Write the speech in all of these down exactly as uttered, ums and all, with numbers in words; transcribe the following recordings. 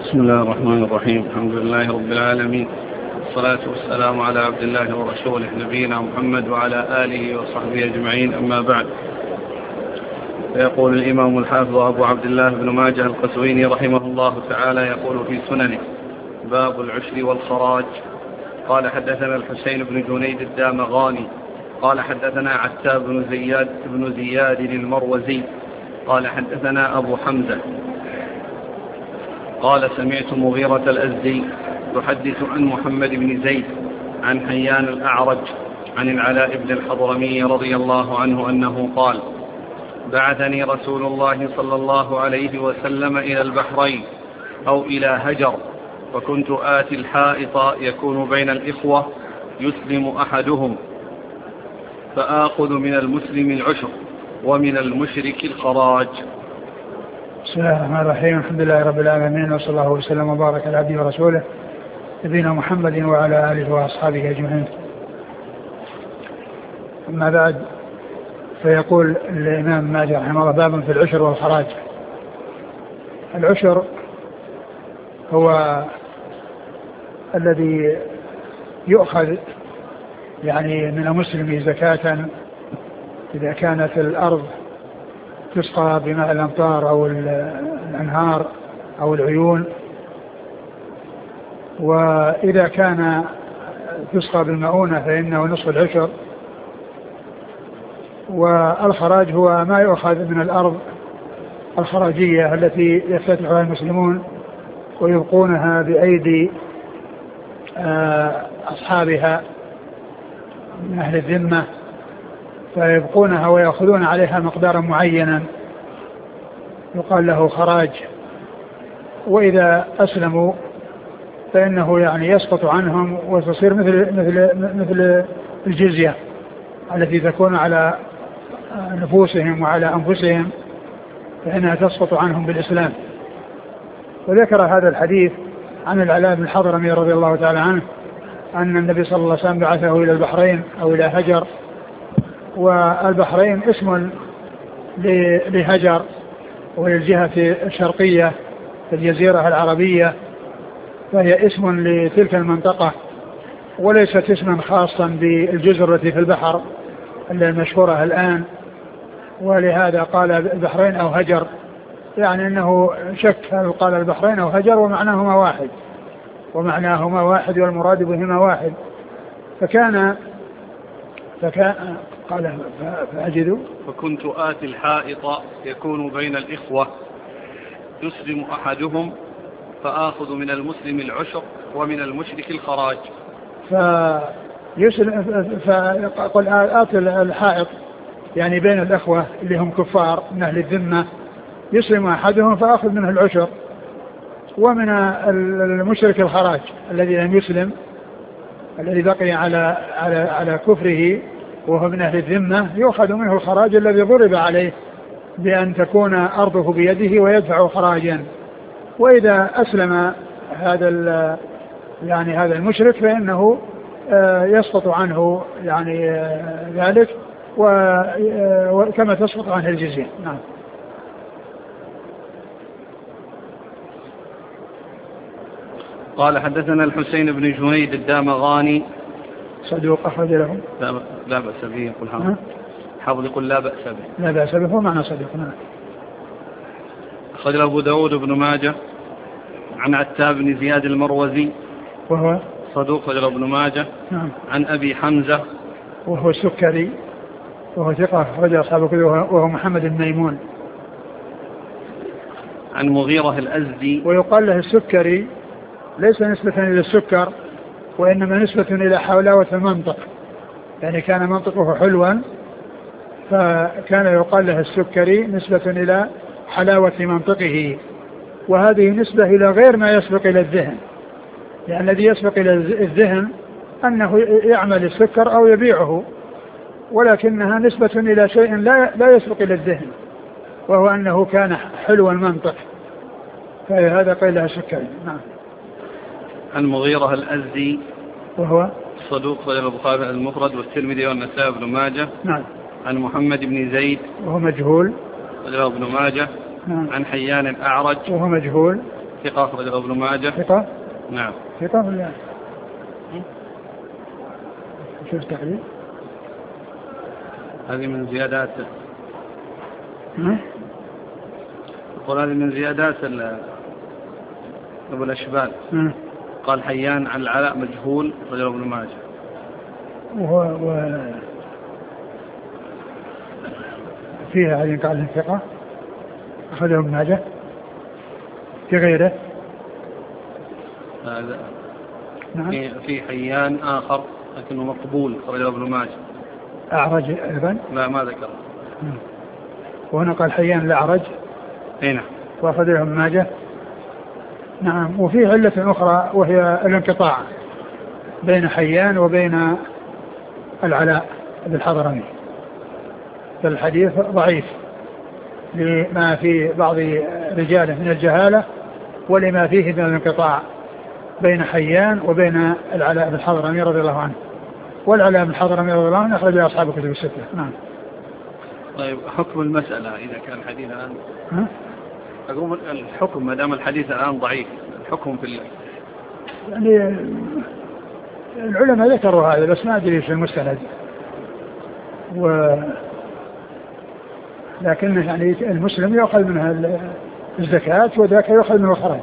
بسم الله الرحمن الرحيم. الحمد لله رب العالمين، والصلاة والسلام على عبد الله ورسوله نبينا محمد وعلى آله وصحبه أجمعين، أما بعد. فيقول الإمام الحافظ أبو عبد الله بن ماجه القزويني رحمه الله تعالى يقول في سننه: باب العشر والخراج. قال حدثنا الحسين بن جنيد الدامغاني قال حدثنا عتاب بن زياد بن زياد المروزي قال حدثنا أبو حمزة قال سمعت مغيرة الأزدي تحدث عن محمد بن زيد عن حيان الأعرج عن العلاء بن الحضرمي رضي الله عنه أنه قال: بعثني رسول الله صلى الله عليه وسلم إلى البحرين أو إلى هجر، فكنت آتي الحائط يكون بين الإخوة يسلم أحدهم فآخذ من المسلم العشر ومن المشرك الخراج. بسم الله الرحمن الرحيم. الحمد لله رب العالمين، وصلى الله وسلم وبارك على عبده ورسوله نبينا محمد وعلى آله وأصحابه أجمعين. أما بعد، فيقول الإمام ماجه رحمه الله: باب في العشر والخراج. العشر هو الذي يؤخذ يعني من المسلم زكاة إذا كانت الأرض تسقى بماء الأمطار أو الأنهار أو العيون، وإذا كان تسقى بالمؤونة فإنه نصف العشر. والخراج هو ما يؤخذ من الأرض الخراجية التي يفتتحها المسلمون ويبقونها بأيدي أصحابها من أهل الذمة، فيبقونها ويأخذون عليها مقدارا معينا يقال له خراج. وإذا أسلموا فإنه يعني يسقط عنهم وتصير مثل مثل مثل الجزية التي تكون على نفوسهم وعلى أنفسهم، فإنها تسقط عنهم بالإسلام. وذكر هذا الحديث عن العلاء بن الحضرمي رضي الله تعالى عنه أن النبي صلى الله عليه وسلم بعثه إلى البحرين أو إلى هجر، والبحرين اسم لهجر وللجهة الشرقية في الجزيرة العربية، فهي اسم لتلك المنطقة وليست اسما خاصا بالجزر التي في البحر المشهورة الآن. ولهذا قال البحرين أو هجر، يعني أنه شك هل قال البحرين أو هجر ومعناهما واحد ومعناهما واحد والمراد بهما واحد. فكان فكان قال فأجد فكنت آتي الحائط يكون بين الإخوة يسلم أحدهم فآخذ من المسلم العشر ومن المشرك الخراج. فيسلم فقل آتي الحائط يعني بين الأخوة اللي هم كفار من أهل الذمة، يسلم أحدهم فآخذ منه العشر، ومن المشرك الخراج الذي لم يسلم الذي بقي على على على كفره وهو من أهل الذمة يؤخذ منه الخراج الذي ضرب عليه بأن تكون أرضه بيده ويدفع خراجا. وإذا أسلم هذا يعني هذا المشرك فإنه يسقط عنه يعني ذلك وكما تسقط عنه الجزية. نعم. قال حدثنا الحسين بن جنيد الدامغاني صدوق أخرج له لا, لا بأس به، يقول حافظ حافظ يقول لا بأس به لا بأس به هو معنى صدوق. نعم. أخرج أبو داود بن ماجه عن عتاب بن زياد المروزي وهو صدوق أخرج ابن ماجه. نعم. عن أبي حمزة وهو السكري وهو ثقة أخرج أصحابه كله وهو محمد بن ميمون. عن مغيرة الأزدي ويقال له السكري ليس نسبة إلى السكر وإنما نسبة إلى حلاوة المنطق، يعني كان منطقه حلوا فكان يقال له السكري نسبة إلى حلاوة منطقه. وهذه نسبة إلى غير ما يسبق إلى الذهن، يعني الذي يسبق إلى الذهن أنه يعمل السكر أو يبيعه، ولكنها نسبة إلى شيء لا لا يسبق إلى الذهن وهو أنه كان حلو المنطق، فهذا قيل له السكري. نعم. عن مغيرة الأزدي وهو صدوق صدر البخاري المفرد والترمذي والنسائي بن ماجه. نعم. عن محمد بن زيد وهو مجهول صدر ابن ماجه. نعم. عن حيان الأعرج وهو مجهول ثقة أخرجه ابن ماجه. ثقة؟ نعم. ثقة ولا شوف التحرير. هذه من زيادات ها؟ يقول هذه من زيادات أبو الأشبال. ها؟ قال حيان عن العلاء مجهول أخرجه ابن ماجه. وهو و... فيها هذه قال ثقة أخرجه ابن ماجه في غيره. هذا نعم. في حيان آخر لكنه مقبول أخرجه ابن ماجه. أعرج أيضا؟ لا ما ذكر. وهنا قال حيان الأعرج. هنا وأخرجه ابن ماجه. نعم. وفي علة أخرى وهي الانقطاع بين حيان وبين العلاء بن الحضرمي. فالحديث ضعيف لما في بعض رجاله من الجهالة ولما فيه من الانقطاع بين حيان وبين العلاء بن الحضرمي رضي الله عنه. والعلاء بن الحضرمي رضي الله عنه أخرج أصحاب الكتب الستة. نعم. طيب حكم المسألة إذا كان الحديث الآن ها؟ أقول الحكم ما دام الحديث الآن ضعيف الحكم في الله يعني العلماء ذكروا هذا بس ما أدري في المستند و لكن يعني المسلم يأخذ منها الزكاة وذاك يأخذ منه الخراج.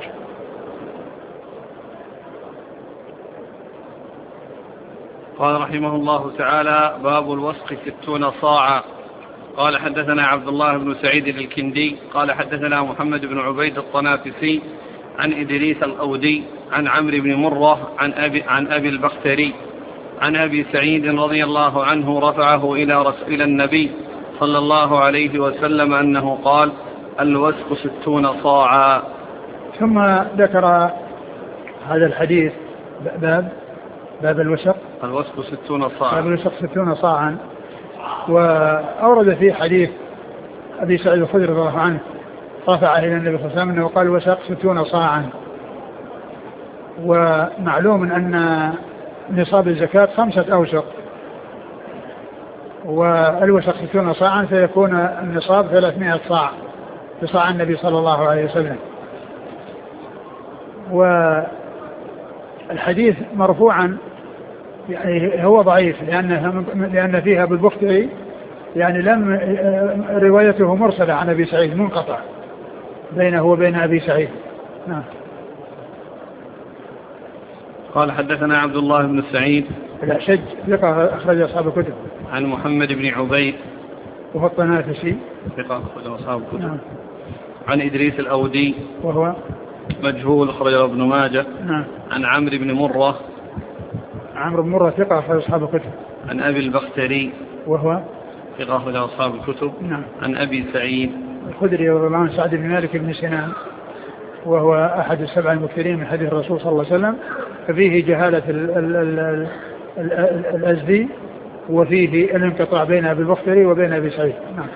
قال رحمه الله تعالى باب الوسق ستون صاعا. قال حدثنا عبد الله بن سعيد الكندي قال حدثنا محمد بن عبيد الطنافسي عن إدريس الأودي عن عمرو بن مرة عن أبي, عن أبي البختري عن أبي سعيد رضي الله عنه رفعه إلى رسول النبي صلى الله عليه وسلم أنه قال الوسق ستون صاعا. ثم ذكر هذا الحديث باب باب الوسق الوسق ستون صاعا باب الوسق ستون صاعا. وأورد فيه حديث أبي سعيد الخدري رضي الله عنه رفعه إلى النبي صلى الله عليه وسلم أنه قال الوسق ستون صاعا. ومعلوم أن نصاب الزكاة خمسة أوسق والوسق ستون صاعا فيكون النصاب ثلاثمائة صاع بصاع النبي صلى الله عليه وسلم. والحديث مرفوعا يعني هو ضعيف لأن لأن فيها بالبختري يعني لم روايته مرسلة عن أبي سعيد منقطع بينه وبين أبي سعيد. نعم. قال حدثنا عبد الله بن سعيد الأشج ثقة أخرج أصحاب الكتب عن محمد بن عبيد وهو الطنافسي ثقة أخرج أصحاب الكتب. نعم. عن إدريس الأودي وهو مجهول أخرجه ابن ماجه. نعم. عن عمرو بن مرة عمرو بن مرة ثقة أخرج أصحاب الكتب. عن أبي البختري وهو ثقة أخرج أصحاب الكتب. نعم. عن أبي سعيد الخدري رضي الله عنه سعد بن مالك بن سنان وهو أحد السبع المكثرين من حديث الرسول صلى الله عليه وسلم. ففيه جهالة ال ال ال ال ال الأزدي وفيه الانقطاع بين أبي البختري وبين أبي سعيد. نعم.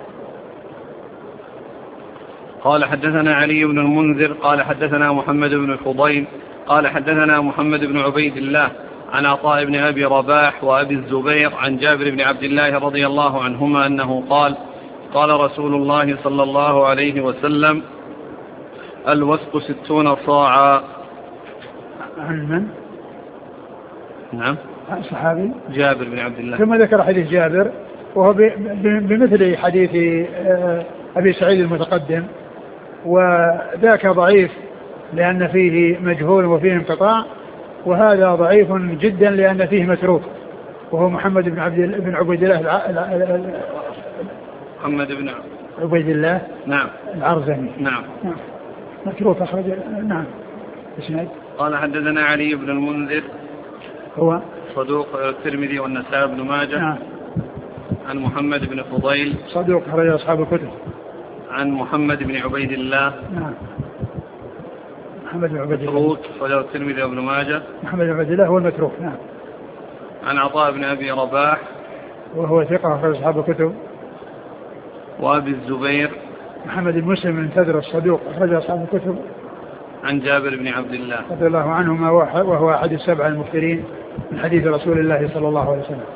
قال حدثنا علي بن المنذر قال حدثنا محمد بن الفضيل قال حدثنا محمد بن عبيد الله عن عطاء بن أبي رباح وأبي الزبير عن جابر بن عبد الله رضي الله عنهما أنه قال قال رسول الله صلى الله عليه وسلم الوسق ستون صاعا. عن من؟ نعم صحابي جابر بن عبد الله. ثم ذكر حديث جابر وهو بمثل حديث أبي سعيد المتقدم وذاك ضعيف لأن فيه مجهول وفيه انقطاع وهذا ضعيف جدا لأن فيه متروك وهو محمد بن عبد بن عبيد الله محمد بن عبيد الله نعم العرزمي. نعم. نعم متروك أخرج. نعم. اسمعي. قال حدثنا علي بن المنذر هو صدوق الترمذي والنسائي بن ماجه. نعم. عن محمد بن فضيل صدوق أخرج أصحاب الكتب. عن محمد بن عبيد الله. نعم. محمد بن عبيد الله متروك صدوق الترمذي وابن ماجه. محمد بن عبيد الله هو المتروك. نعم. عن عطاء بن أبي رباح وهو ثقة أخرج أصحاب الكتب. وأبي الزبير محمد بن مسلم بن تدر الصدوق أخرج أصحاب الكتب. عن جابر بن عبد الله رضي الله عنهما وهو أحد السبع المكثرين من حديث رسول الله صلى الله عليه وسلم.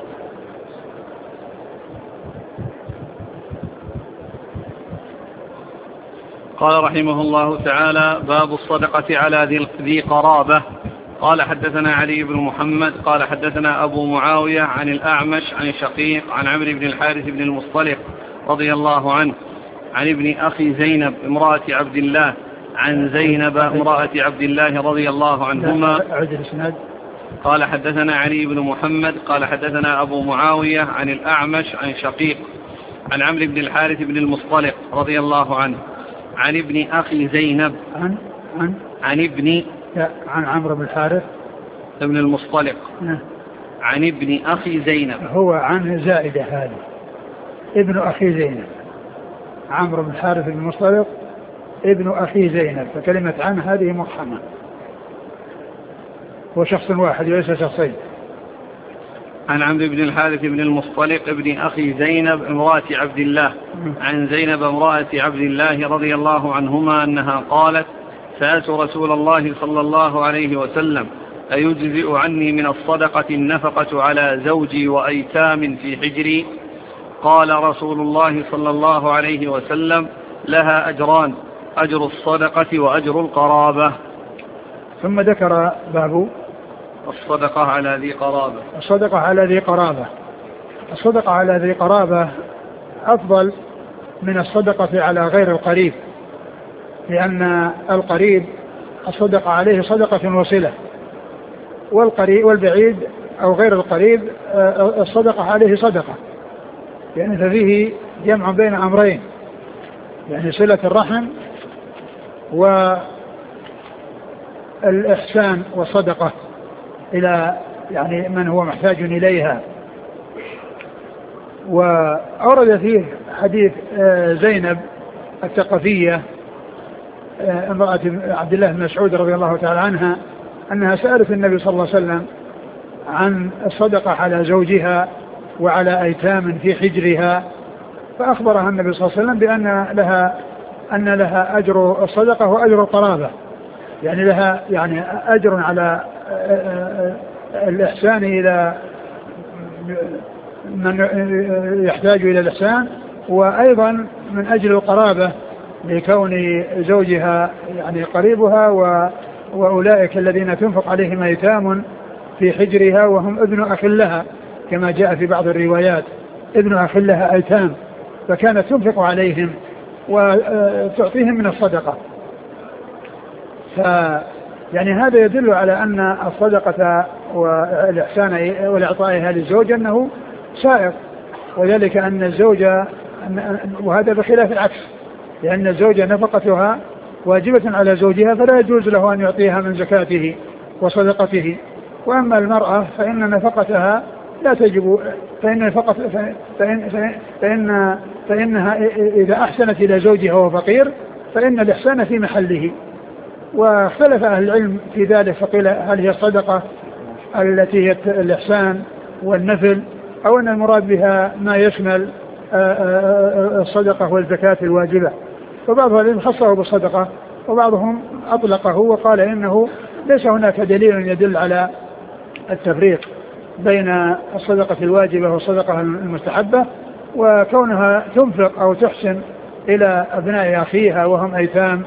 قال رحمه الله تعالى: باب الصدقة على ذي قرابة. قال حدثنا علي بن محمد قال حدثنا أبو معاوية عن الأعمش عن شقيق عن عمرو بن الحارث بن المصطلق رضي الله عنه عن ابن أخي زينب امرأة عبد الله عن زينب امرأة عبد الله رضي الله عنهما. قال حدثنا علي بن محمد قال حدثنا أبو معاوية عن الأعمش عن شقيق عن عمرو بن الحارث بن المصطلق رضي الله عنه عن ابن أخي زينب عن عن عن ابن عن عمرو بن الحارث بن المصطلق عن ابن أخي زينب. هو عن زائدة هذه ابن أخي زينب. عمرو بن الحارث بن المصطلق ابن أخي زينب، فكلمة عن هذه مفخمة، هو شخص واحد وليس شخصين. عن عمرو بن الحارث بن المصطلق ابن أخي زينب امرأة عبد الله عن زينب امرأة عبد الله رضي الله عنهما أنها قالت: سألت رسول الله صلى الله عليه وسلم: أيجزئ عني من الصدقة النفقة على زوجي وأيتام في حجري؟ قال رسول الله صلى الله عليه وسلم: لها أجران، أجر الصدقة وأجر القرابة. ثم ذكر باب الصدقة على ذي قرابة. الصدقة على ذي قرابة. الصدقة على ذي قرابة أفضل من الصدقة على غير القريب، لأن القريب الصدقة عليه صدقة وصلة، والقريب والبعيد أو غير القريب الصدقة عليه صدقة، يعني ففيه جمع بين أمرين، يعني صلة الرحم والإحسان والصدقة إلى يعني من هو محتاج إليها. وأورد فيه حديث زينب الثقفية امرأة عبد الله بن مسعود رضي الله تعالى عنها أنها سألت النبي صلى الله عليه وسلم عن الصدقة على زوجها وعلى أيتام في حجرها، فأخبرها النبي صلى الله عليه وسلم بأن لها أن لها أجر الصدقة وأجر القرابة، يعني لها يعني أجر على الإحسان إلى من يحتاج إلى الإحسان، وأيضا من أجل القرابة لكون زوجها يعني قريبها وأولئك الذين تنفق عليهم أيتام في حجرها وهم ابن أخ لها، كما جاء في بعض الروايات ابن أخ لها أيتام، فكانت تنفق عليهم وتعطيهم من الصدقة. ف يعني هذا يدل على أن الصدقة والإحسان والإعطائها للزوج أنه سائر، وذلك أن الزوجة، وهذا بخلاف العكس، لأن الزوجة نفقتها واجبة على زوجها فلا يجوز له أن يعطيها من زكاته وصدقته، وأما المرأة فإن نفقتها لا تجب، فإن, نفقت فإن, فإن, فإن فإنها إذا أحسنت إلى زوجها وهو فقير فإن الإحسان في محله. واختلف أهل العلم في ذلك، فقيل هل هي الصدقة التي هي الإحسان والنفل، أو أن المراد بها ما يشمل الصدقة والزكاة الواجبة. فبعض أهل العلم خصه بالصدقة وبعضهم أطلقه وقال إنه ليس هناك دليل يدل على التفريق بين الصدقة الواجبة والصدقة المستحبة، وكونها تنفق أو تحسن إلى أبناء أخيها وهم أيتام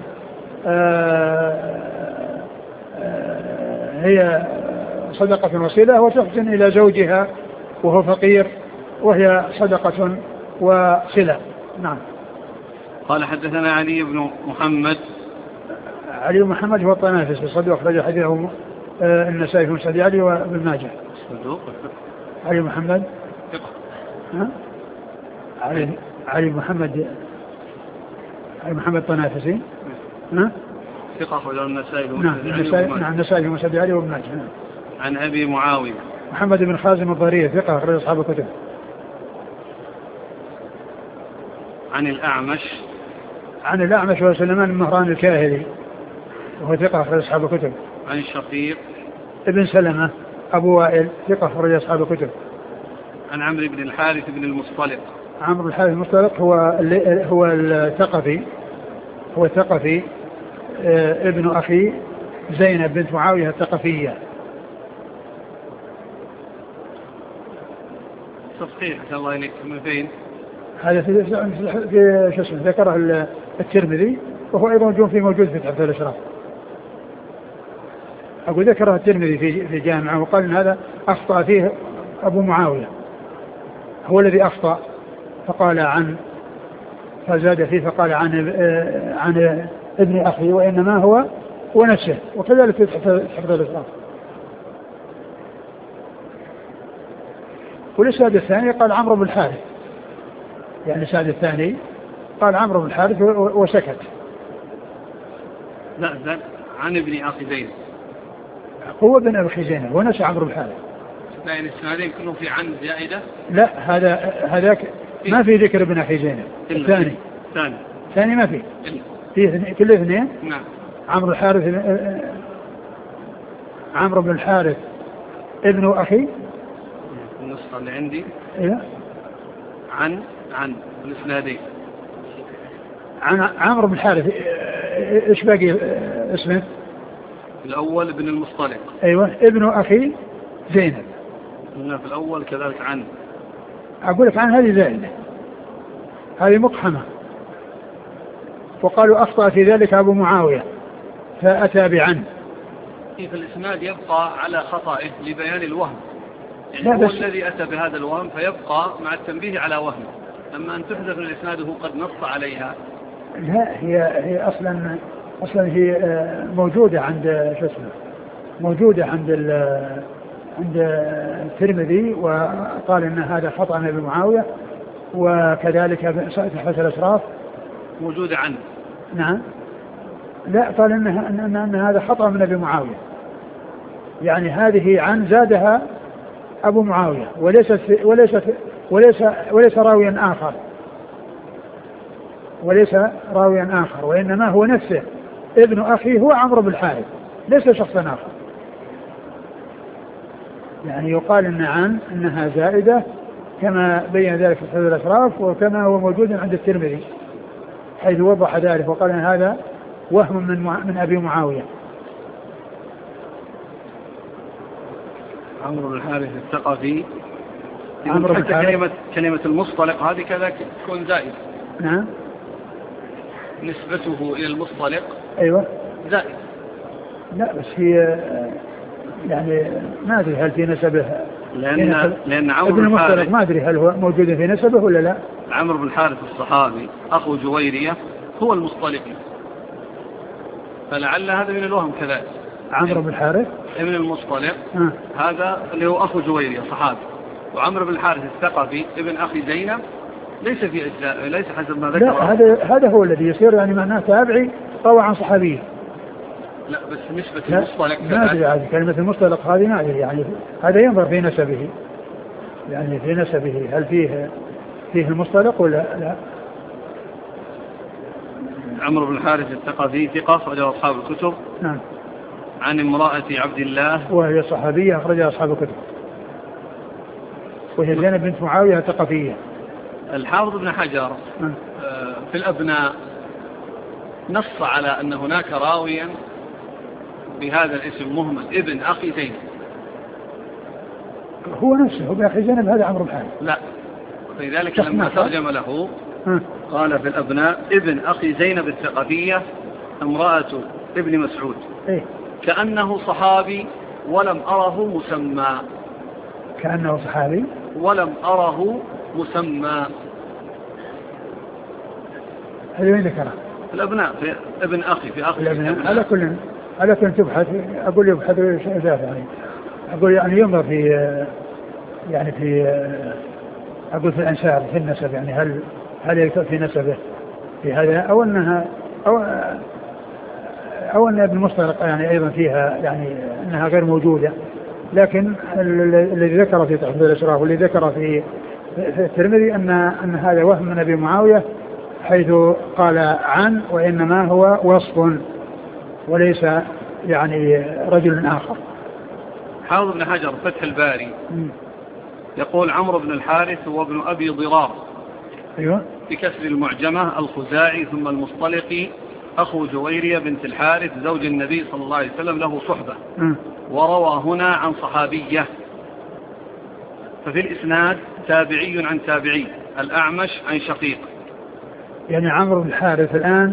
هي صدقة وصلة، وتحسن إلى زوجها وهو فقير وهي صدقة وصلة. نعم. قال حدثنا علي بن محمد. علي بن محمد هو الطنافسي صدوق أخرج حديثه النسائي في مسند علي وابن ماجه. صدوق. علي بن محمد ثقة. ها؟ علي علي بن محمد علي محمد الطنافسي. ها؟ ثقة أخرج النسائي في مسند علي. نعم النسائي في مسند علي وابن ماجه. نعم. عن أبي معاوية محمد بن خازم الضرير ثقة أخرج أصحاب الكتب. عن الأعمش عن الأعمش وسلمان بن مهران الكاهلي وهو ثقة أخرج أصحاب الكتب. عن الشقيق ابن سلمة أبو وائل ثقة أخرج أصحاب الكتب. عن عمرو بن الحارث بن المصطلق. عمرو بن الحارث المصطلق هو هو الثقفي هو الثقفي ابن أخي زينب بنت معاوية الثقفية. تصحيح الله إليك من فين؟ هذا في في شو اسمه ذكره الترمذي وهو أيضا موجود في موجود في تحفة الأشراف. أقول ذكره الترمذي في في جامعه وقال إن هذا أخطأ فيه أبو معاوية، هو الذي أخطأ فقال عن فزاد فيه فقال عن عن ابن أخي وإنما هو ونفسه، وكذلك في تحفة الأشراف. والإسناد الثاني قال عمرو بن الحارث، يعني الإسناد الثاني قال عمرو بن الحارث وسكت. لا لا عن ابن أخي زينب، هو ابن أخي زينب ونسى عمرو بن الحارث. لا يعني الإسنادين كلهم في عن زائدة. لا هذا هذاك ما في ذكر ابن أخي زينب. الثاني الثاني الثاني ما فيه فيه كل اثنين. نعم. عمرو الحارث عمرو بن الحارث ابن أخي النسخة اللي عندي إيه؟ عن عن الإسنادين عن عمرو بن الحارث. إيش باقي اسمه؟ الأول ابن المصطلق. أيوة ابن أخي زينب. هنا في الأول كذلك عن. أقول لك عن هذه زائدة، هذه مقحمة، وقالوا أخطأ في ذلك أبو معاوية فأتى بعن. في الإسناد يبقى على خطئه لبيان الوهم، يعني هو الذي أتى بهذا الوهم فيبقى مع التنبيه على وهمه، أما أن تحذف الإسناد هو قد نص عليها. لا هي هي أصلا أصلا هي موجودة عند شو اسمه موجودة عند عند الترمذي، وقال إن هذا خطأ من أبي معاوية، وكذلك تحفة الأشراف موجودة عنه. نعم. لا قال إنها إن, إن, إن هذا خطأ من أبي معاوية، يعني هذه عن زادها أبو معاوية وليس وليس وليس وليس راويا آخر وليس راويا آخر وإنما هو نفسه ابن أخي هو عمرو بن الحارث، ليس شخصا آخر. يعني يقال إن عن إنها زائدة كما بين ذلك في تحفة الأشراف، وكما هو موجود عند الترمذي حيث وضح ذلك وقال إن هذا وهم من من أبي معاوية. عمرو بن الحارث الثقفي. عمرو بن الحارث كلمة كلمة المصطلق هذه كذا تكون زائد. نعم. نسبته إلى المصطلق أيوة زائد. لا بس هي يعني ما أدري هل في نسبه، لأن لأن عمرو بن الحارث ما أدري هل هو موجود في نسبه ولا لا. عمرو بن الحارث الصحابي أخو جويرية هو المصطلقي، فلعل هذا من الوهم كذلك. عمرو بن الحارث ابن المصطلق آه. هذا اللي هو أخو جويرية صحابي، وعمرو بن الحارث الثقفي ابن أخي زينب ليس في أجزاء، ليس حسب ما ذكر. لا هذا هذا هو الذي يصير يعني معناه تابعي روى عن صحابي. لا بس نسبة المصطلق ما أدري هذه كلمة المصطلق هذه ما أدري، يعني هذا ينظر في نسبه، يعني في نسبه هل فيه فيه المصطلق ولا لا. عمرو بن الحارث الثقفي ثقة أخرجه أصحاب الكتب. نعم. عن امرأة عبد الله وهي صحابية أخرجها أصحاب الكتب، وهي زينب بنت معاوية الثقفية. الحافظ ابن حجر نعم. في الأبناء نص على أن هناك راويا بهذا الاسم مهمل ابن أخي زينب. هو نفسه ابن أخي زينب هذا عمرو بن الحارث. لا لذلك لما ترجم له ها. قال في الأبناء ابن أخي زينب الثقفية امرأة ابن مسعود. إيه؟ كأنه صحابي ولم أره مسمى. كأنه صحابي ولم أره مسمى. هذا وين ذكره؟ في الأبناء في ابن أخي في أخي الأبناء. على كل على كل تبحث أقول يبحث يعني أقول يعني ينظر في يعني في أقول في الأنساب في النسب، يعني هل هل يكتب في نسبه في هذا أو أنها أو أو أن ابن المصطلق يعني أيضا فيها يعني أنها غير موجودة، لكن الذي ذكر في تحفة الأشراف والذي ذكر في الترمذي أن أن هذا وهم من أبي معاوية حيث قال عن، وإنما هو وصف وليس يعني رجل آخر. حافظ ابن حجر فتح الباري م. يقول عمرو بن الحارث هو ابن أبي ضرار. أيوة. بكسر المعجمة الخزاعي ثم المصطلقي أخو جويرية بنت الحارث زوج النبي صلى الله عليه وسلم له صحبة م. وروى هنا عن صحابية. ففي الإسناد تابعي عن تابعي الأعمش عن شقيق. يعني عمرو بن الحارث الآن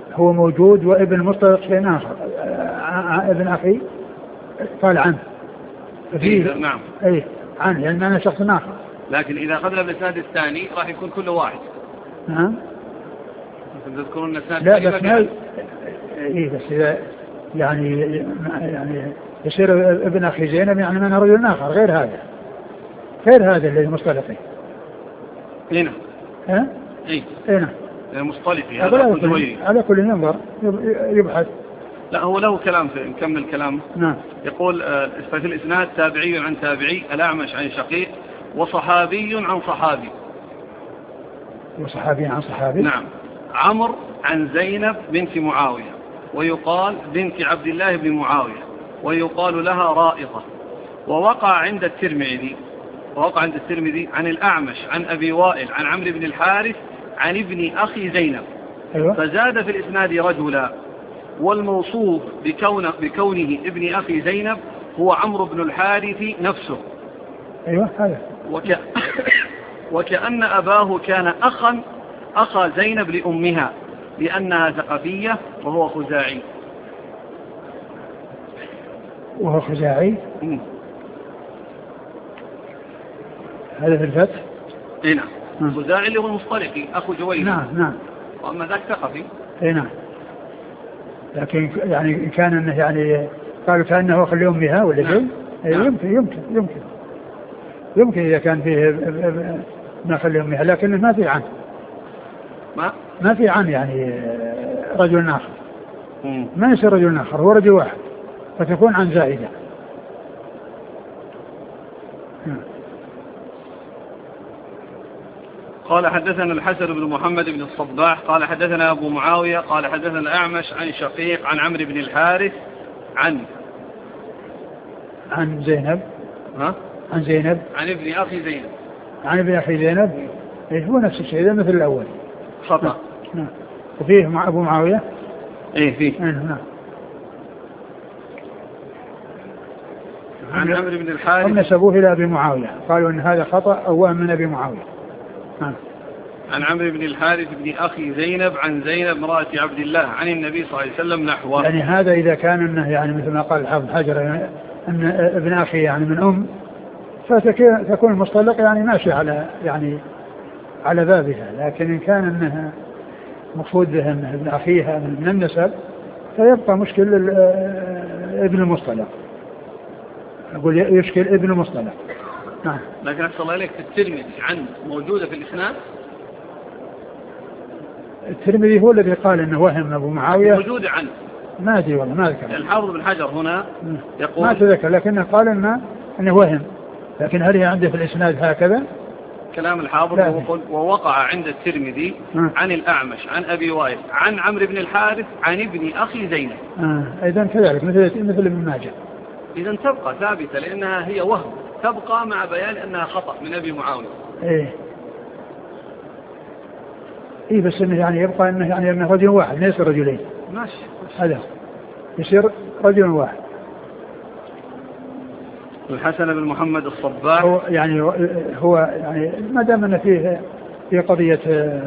هو موجود وابن مصطلق شيء آخر. ابن أخي قال عنه فيه نعم أي عنه يعني أنا شخص آخر. لكن إذا أخذنا بالإسناد الثاني راح يكون كله واحد. نعم تذكرون الإسناد لا بس ما إيه بس إذا يعني يعني يصير ابن أخي زينب يعني من رجل آخر غير هذا غير هذا الذي مصطلقي. هنا ها إيه هنا مصطلقي هذا جويري. على كل ينظر يبحث. لا هو له كلام في نكمل كلام. نعم يقول في الإسناد تابعي عن تابعي الأعمش عن شقيق وصحابي عن صحابي. وصحابي عن صحابي. نعم عمرو عن زينب بنت معاوية ويقال بنت عبد الله بن معاوية ويقال لها رائقة. ووقع عند الترمذي ووقع عند الترمذي عن الأعمش عن أبي وائل عن عمرو بن الحارث عن ابن أخي زينب. أيوة. فزاد في الإسناد رجلا والموصوف بكون بكونه ابن أخي زينب هو عمرو بن الحارث نفسه. أيوة هذا. وك... وكأن أباه كان أخا أخا زينب لأمها لأنها ثقفية وهو خزاعي. وهو خزاعي. م. هذا في الفتح. إيه نعم. خزاعي اللي هو المصطلقي أخو جويري. نعم نعم. وأما ذاك ثقفي. إيه نعم. لكن يعني كان انه يعني قالوا كأنه أخ لأمها ولا شيء. نعم. يمكن يمكن يمكن يمكن إذا كان فيه ما أخ لأمها لكنه ما في عنه. ما ما في عنه يعني رجل آخر. مم. ما يصير رجل آخر هو رجل واحد فتكون عن زائدة. قال حدثنا الحسن بن محمد بن الصباح قال حدثنا أبو معاوية قال حدثنا الأعمش عن شقيق عن عمرو بن الحارث عن عن زينب. ها عن زينب عن ابن أخي زينب عن ابن أخي زينب. إيه هو نفس الشيء ده مثل الأول. خطأ. نعم. وفيه مع أبو معاوية. إيه فيه. نعم. عن عمرو بن الحارث. هم نسبوه إلى أبي معاوية قالوا أن هذا خطأ أو وهم من أبي معاوية. نعم. عن عمرو بن الحارث بن أخي زينب عن زينب امرأة عبد الله عن النبي صلى الله عليه وسلم نحوه. يعني هذا إذا كان أنه يعني مثل ما قال الحافظ حجر أن ابن أخي يعني من أم فتكون المصطلق يعني ماشي على يعني على بابها. لكن إن كان أنها مقصود به أنه ابن أخيها من النسب فيبقى مشكل ابن المصطلق. أقول يشكل ابن المصطلق. نعم. لكن أحسن الله إليك في الترمذي عن موجودة في الإسناد. الترمذي هو الذي قال انه وهم ابو معاويه موجوده عنه. ما ادري والله ما اذكر. الحافظ بن حجر هنا يقول ما اتذكر لكنه قال انه انه وهم. لكن هل هي عنده في الاسناد هكذا؟ كلام الحافظ يقول ووقع عند الترمذي عن الأعمش عن أبي وائل عن عمرو بن الحارث عن ابن أخي زينب. آه. اذا كذلك مثل مثل ابن ماجه. اذا تبقى ثابته لانها هي وهم تبقى مع بيان انها خطأ من ابي معاويه. ايه ايه بس انه يعني يبقى انه يعني انه رجل واحد ليس رجلين. ماشي. هذا يصير رجل واحد. الحسن بن محمد الصباح هو يعني هو يعني ما دام ان فيه في قضيه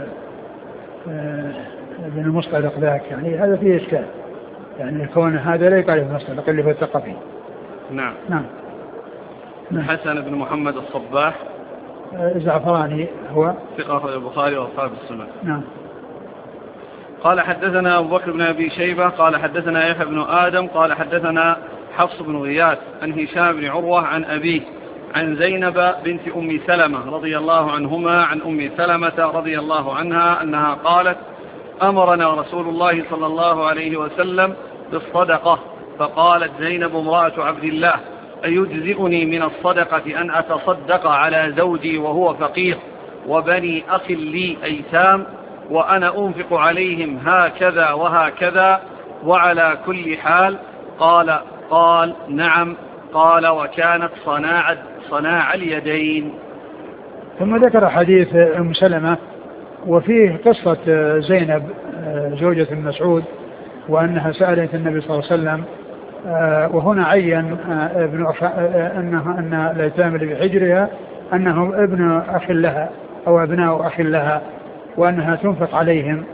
ابن المصطلق ذاك يعني هذا فيه اشكال. يعني كون هذا لا يقال ابن المصطلق اللي هو الثقفي. نعم. نعم. الحسن بن محمد الصباح الزعفراني هو ثقة أخرج البخاري وأصحاب السنن. نعم. قال حدثنا أبو بكر بن أبي شيبة قال حدثنا يحيى بن آدم قال حدثنا حفص بن غياث عن هشام بن عروة عن أبيه عن زينب بنت أم سلمة رضي الله عنهما عن أم سلمة رضي الله عنها أنها قالت أمرنا رسول الله صلى الله عليه وسلم بالصدقة فقالت زينب امرأة عبد الله أيجزئني من الصدقة أن أتصدق على زوجي وهو فقير وبني أخ لي أيتام وأنا أنفق عليهم هكذا وهكذا وعلى كل حال قال قال نعم قال وكانت صناعة صناع اليدين. ثم ذكر حديث أم سلمة وفيه قصة زينب زوجة مسعود وأنها سألت النبي صلى الله عليه وسلم وهنا عين ابن أنها أن الأيتام اللي بحجرها أنهم ابن أخ لها أو أبناء أخ لها وأنها تنفق عليهم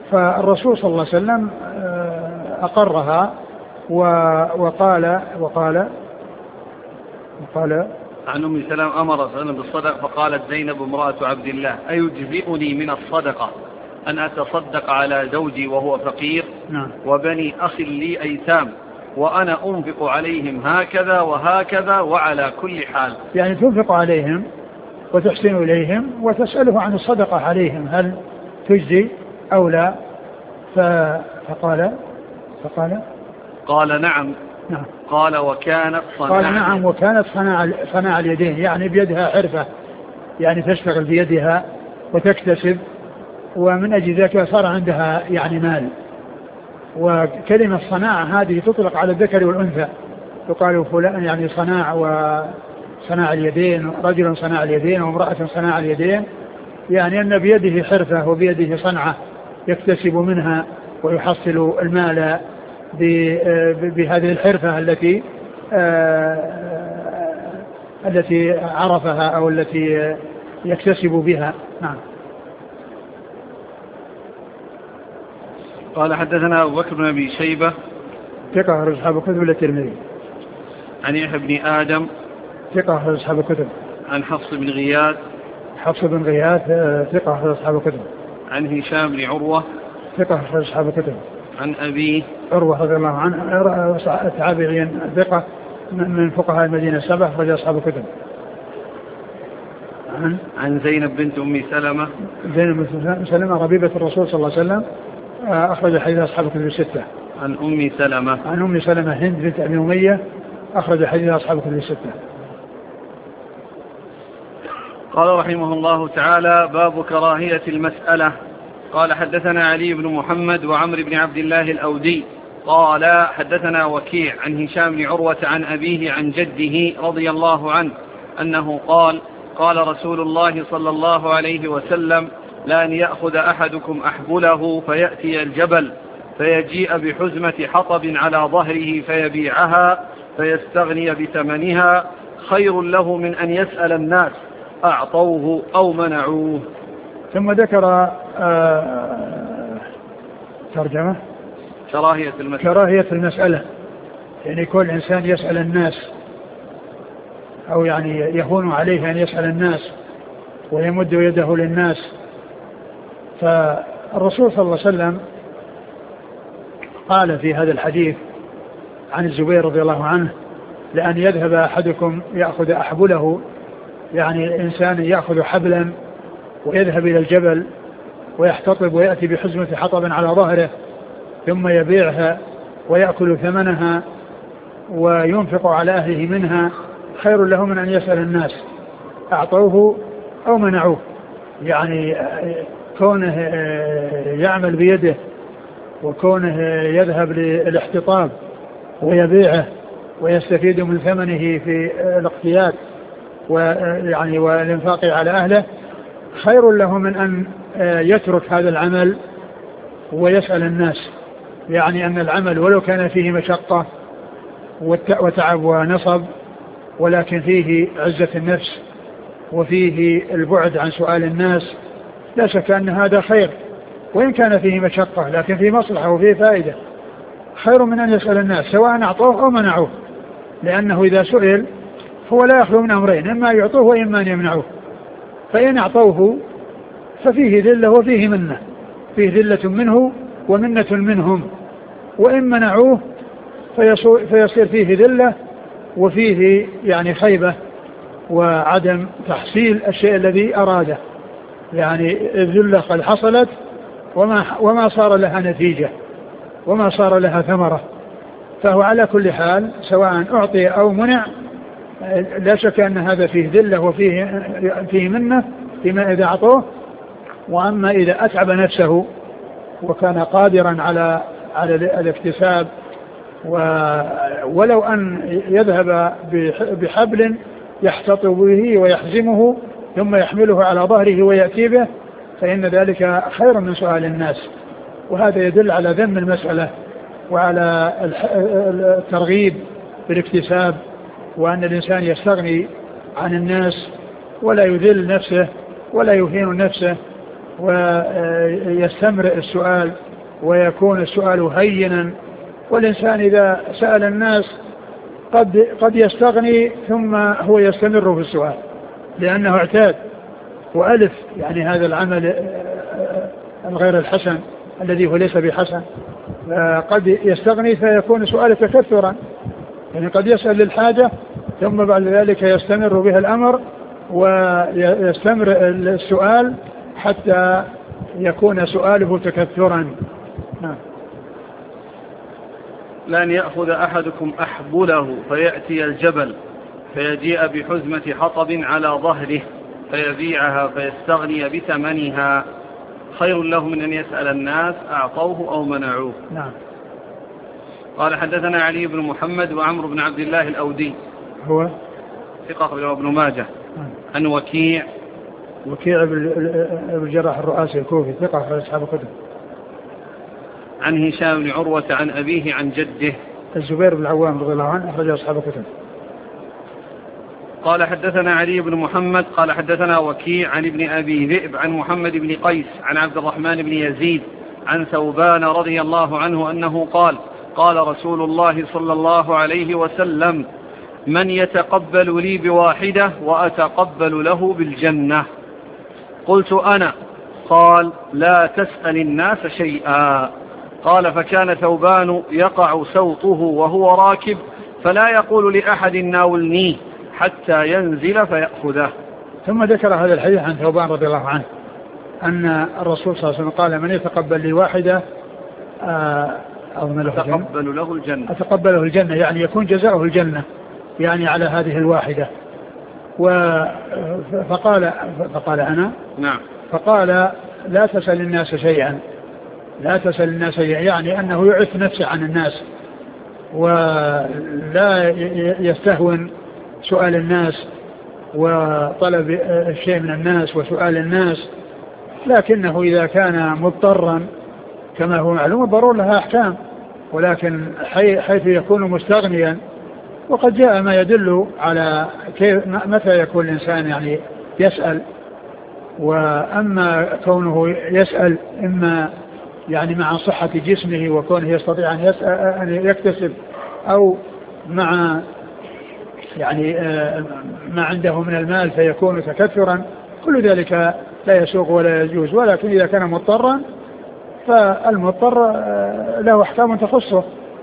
فالرسول صلى الله عليه وسلم أقرها وقال وقال وقال عن أم سلمة أمر صلى الله عليه وسلم بالصدقة فقالت زينب امرأة عبد الله أيجزئني من الصدقة أن أتصدق على زوجي وهو فقير نعم. وبني أخ لي أيتام وأنا أنفق عليهم هكذا وهكذا وعلى كل حال. يعني تنفق عليهم وتحسن إليهم وتسأله عن الصدقة عليهم هل تجزي أو لا. فقال فقال قال نعم. نعم. قال وكانت صناعة قال نعم وكانت صناع صناع اليدين يعني بيدها حرفة يعني تشتغل بيدها وتكتسب ومن أجل ذلك صار عندها يعني مال. وكلمة صناعة هذه تطلق على الذكر والأنثى يقال فلان يعني صناع وصناع اليدين رجل صناع اليدين وامرأة صناع اليدين يعني أن بيده حرفة وبيده صنعة يكتسب منها ويحصل المال بهذه الحرفة التي التي عرفها أو التي يكتسب بها. نعم. قال حدثنا أبو بكر بن أبي شيبة ثقة أخرج أصحاب الكتب إلا الترمذي. عن يحيى بن آدم ثقة أخرج أصحاب الكتب. عن حفص بن غياث حفص بن غياث ثقة أخرج أصحاب الكتب. عن هشام بن عروة ثقة أخرج أصحاب الكتب. عن أبيه عروة رضي الله عنه تابعي ثقة من فقهاء المدينة السبع أخرج أصحاب الكتب. عن عن زينب بنت أم سلمة زينب بنت سلمة ربيبة الرسول صلى الله عليه وسلم أخرج حديث أصحاب الكتب الستة. عن أم سلمة عن أم سلمة هند بنت أبي أمية أخرج حديث أصحاب الكتب الستة. قال رحمه الله تعالى باب كراهية المسألة. قال حدثنا علي بن محمد وعمر بن عبد الله الأودي قال حدثنا وكيع عن هشام بن عروة عن أبيه عن جده رضي الله عنه أنه قال قال رسول الله صلى الله عليه وسلم لأن يأخذ أحدكم أحبله فيأتي الجبل فيجيء بحزمة حطب على ظهره فيبيعها فيستغني بثمنها خير له من أن يسأل الناس أعطوه أو منعوه. ثم ذكر آه ترجمة كراهية المسألة. كراهية المسألة يعني كل إنسان يسأل الناس أو يعني يهون عليه أن يسأل الناس ويمد يده للناس. فالرسول صلى الله عليه وسلم قال في هذا الحديث عن الزبير رضي الله عنه لأن يذهب أحدكم يأخذ أحبله يعني إنسان يأخذ حبلا ويذهب إلى الجبل ويحتطب ويأتي بحزمة حطب على ظهره ثم يبيعها ويأكل ثمنها وينفق على أهله منها خير له من أن يسأل الناس أعطوه أو منعوه. يعني كونه يعمل بيده وكونه يذهب للاحتطاب ويبيعه ويستفيد من ثمنه في الاقتياد ويعني والانفاق على أهله خير له من أن يترك هذا العمل ويسأل الناس. يعني أن العمل ولو كان فيه مشقة وتعب ونصب ولكن فيه عزة النفس وفيه البعد عن سؤال الناس لا شك أن هذا خير وإن كان فيه مشقة لكن فيه مصلحة وفيه فائدة خير من أن يسأل الناس سواء أعطوه أو منعوه. لأنه إذا سئل هو لا يخلو من أمرين إما يعطوه وإما أن يمنعوه. فإن أعطوه ففيه ذلة وفيه منة فيه ذلة منه ومنة منهم وإن منعوه فيصير فيه ذلة وفيه يعني خيبة وعدم تحصيل الشيء الذي أراده. يعني الذلة قد حصلت وما, وما صار لها نتيجة وما صار لها ثمرة. فهو على كل حال سواء أعطي أو منع لا شك أن هذا فيه ذلة وفيه فيه منة فيما إذا أعطوه. وأما إذا أتعب نفسه وكان قادرا على على الاكتساب ولو أن يذهب بحبل يحتطب به ويحزمه ثم يحمله على ظهره ويأتي به فإن ذلك خير من سؤال الناس. وهذا يدل على ذم المسألة وعلى الترغيب بالاكتساب وأن الإنسان يستغني عن الناس ولا يذل نفسه ولا يهين نفسه ويستمرئ السؤال ويكون السؤال هينا. والإنسان إذا سأل الناس قد قد يستغني ثم هو يستمر في السؤال لأنه اعتاد وألف يعني هذا العمل الغير الحسن الذي هو ليس بحسن، قد يستغني فيكون سؤال تكثرا، يعني قد يسأل للحاجة ثم بعد ذلك يستمر به الأمر ويستمر السؤال حتى يكون سؤاله تكثرا. لأن يأخذ أحدكم أحبله فيأتي الجبل فيجيء بحزمة حطب على ظهره فيبيعها فيستغني بثمنها خير له من أن يسأل الناس أعطوه أو منعوه. نعم. قال حدثنا علي بن محمد وعمرو بن عبد الله الأودي هو ثقة قبل ابن ماجه. نعم. عن وكيع وكيع بن الجراح الرؤاسي الكوفي ثقة في أصحاب الكتب. عن هشام بن عروة عن أبيه عن جده الزبير بن العوام رضي الله عنه أخرج أصحاب الكتب. قال حدثنا علي بن محمد قال حدثنا وكيع عن ابن أبي ذئب عن محمد بن قيس عن عبد الرحمن بن يزيد عن ثوبان رضي الله عنه أنه قال قال رسول الله صلى الله عليه وسلم من يتقبل لي بواحدة وأتقبل له بالجنة؟ قلت أنا. قال لا تسأل الناس شيئا. قال فكان ثوبان يقع سوطه وهو راكب فلا يقول لأحد ناولنيه حتى ينزل فيأخذه. ثم ذكر هذا الحديث عن ثوبان رضي الله عنه أن الرسول صلى الله عليه وسلم قال من يتقبل لي واحدة أتقبل له الجنة أتقبله الجنة يعني يكون جزاؤه الجنة يعني على هذه الواحدة. فقال فقال أنا نعم. فقال لا تسأل الناس شيئا لا تسأل الناس شيئا يعني أنه يعف نفسه عن الناس ولا يستهون سؤال الناس وطلب الشيء من الناس وسؤال الناس، لكنه إذا كان مضطرا كما هو معلوم الضرورة لها أحكام، ولكن حيث يكون مستغنيا وقد جاء ما يدل على كيف متى يكون الإنسان يعني يسأل. وأما كونه يسأل إما يعني مع صحة جسمه وكونه يستطيع أن يسأل أن يكتسب أو مع يعني ما عنده من المال فيكون تكثرا، كل ذلك لا يسوق ولا يجوز. ولكن إذا كان مضطرا فالمضطر له أحكام تخصه.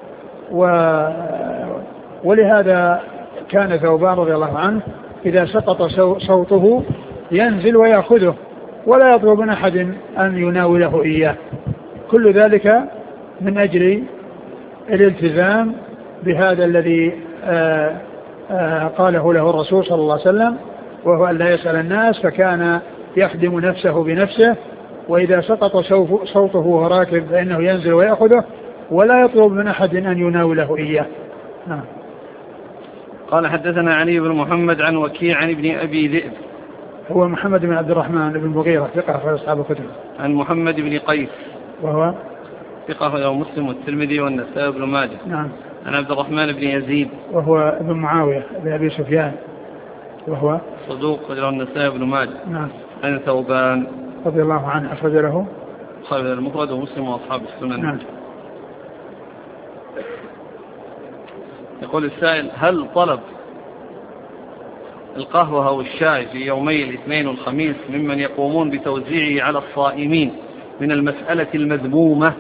ولهذا كان ثوبان رضي الله عنه إذا سقط صوته ينزل ويأخذه ولا يطلب من أحد أن يناوله إياه، كل ذلك من أجل الالتزام بهذا الذي آآ آآ قاله له الرسول صلى الله عليه وسلم وهو أن لا يسأل الناس، فكان يخدم نفسه بنفسه، وإذا سقط صوته وهو راكب فإنه ينزل ويأخذه ولا يطلب من أحد أن يناوله إياه. نعم. قال حدثنا علي بن محمد عن وكيع عن ابن أبي ذئب هو محمد بن عبد الرحمن بن مغيرة ثقة في أصحاب الكتب. عن محمد بن قيس وهو ثقة له مسلم والترمذي والنسائي بن ماجه. نعم. عن عبد الرحمن بن يزيد وهو ابن معاوية بن أبي سفيان وهو صدوق له النسائي بن ماجه. نعم. عن ثوبان رضي الله عنه أخرج له خالد المفرد ومسلم وأصحاب السنن. نعم. يقول السائل هل طلب القهوة أو الشاي في يومي الاثنين والخميس ممن يقومون بتوزيعه على الصائمين من المسألة المذمومة؟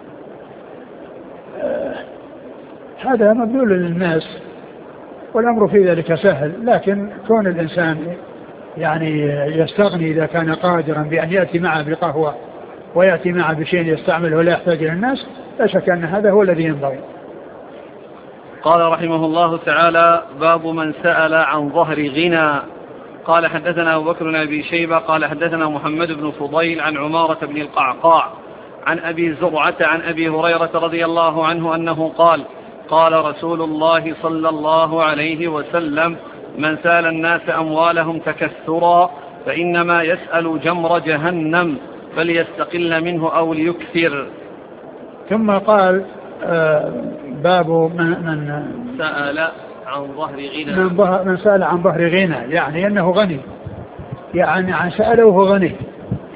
آه هذا مبذول للناس والأمر في ذلك سهل، لكن كون الإنسان يعني يستغني إذا كان قادرا بأن يأتي معه بقهوة ويأتي معه بشيء يستعمله ولا يحتاج إلى الناس، لا شك أن هذا هو الذي ينبغي. قال رحمه الله تعالى باب من سأل عن ظهر غنى. قال حدثنا أبو بكر بن أبي شيبة قال حدثنا محمد بن فضيل عن عمارة بن القعقاع عن أبي زرعة عن أبي هريرة رضي الله عنه أنه قال قال رسول الله صلى الله عليه وسلم من سأل الناس أموالهم تكثرا فإنما يسأل جمر جهنم فليستقل منه أو ليكثر. ثم قال آه باب من, من سأل عن ظهر غنى من, من سأل عن ظهر غنى يعني أنه غني، يعني عن سأله غني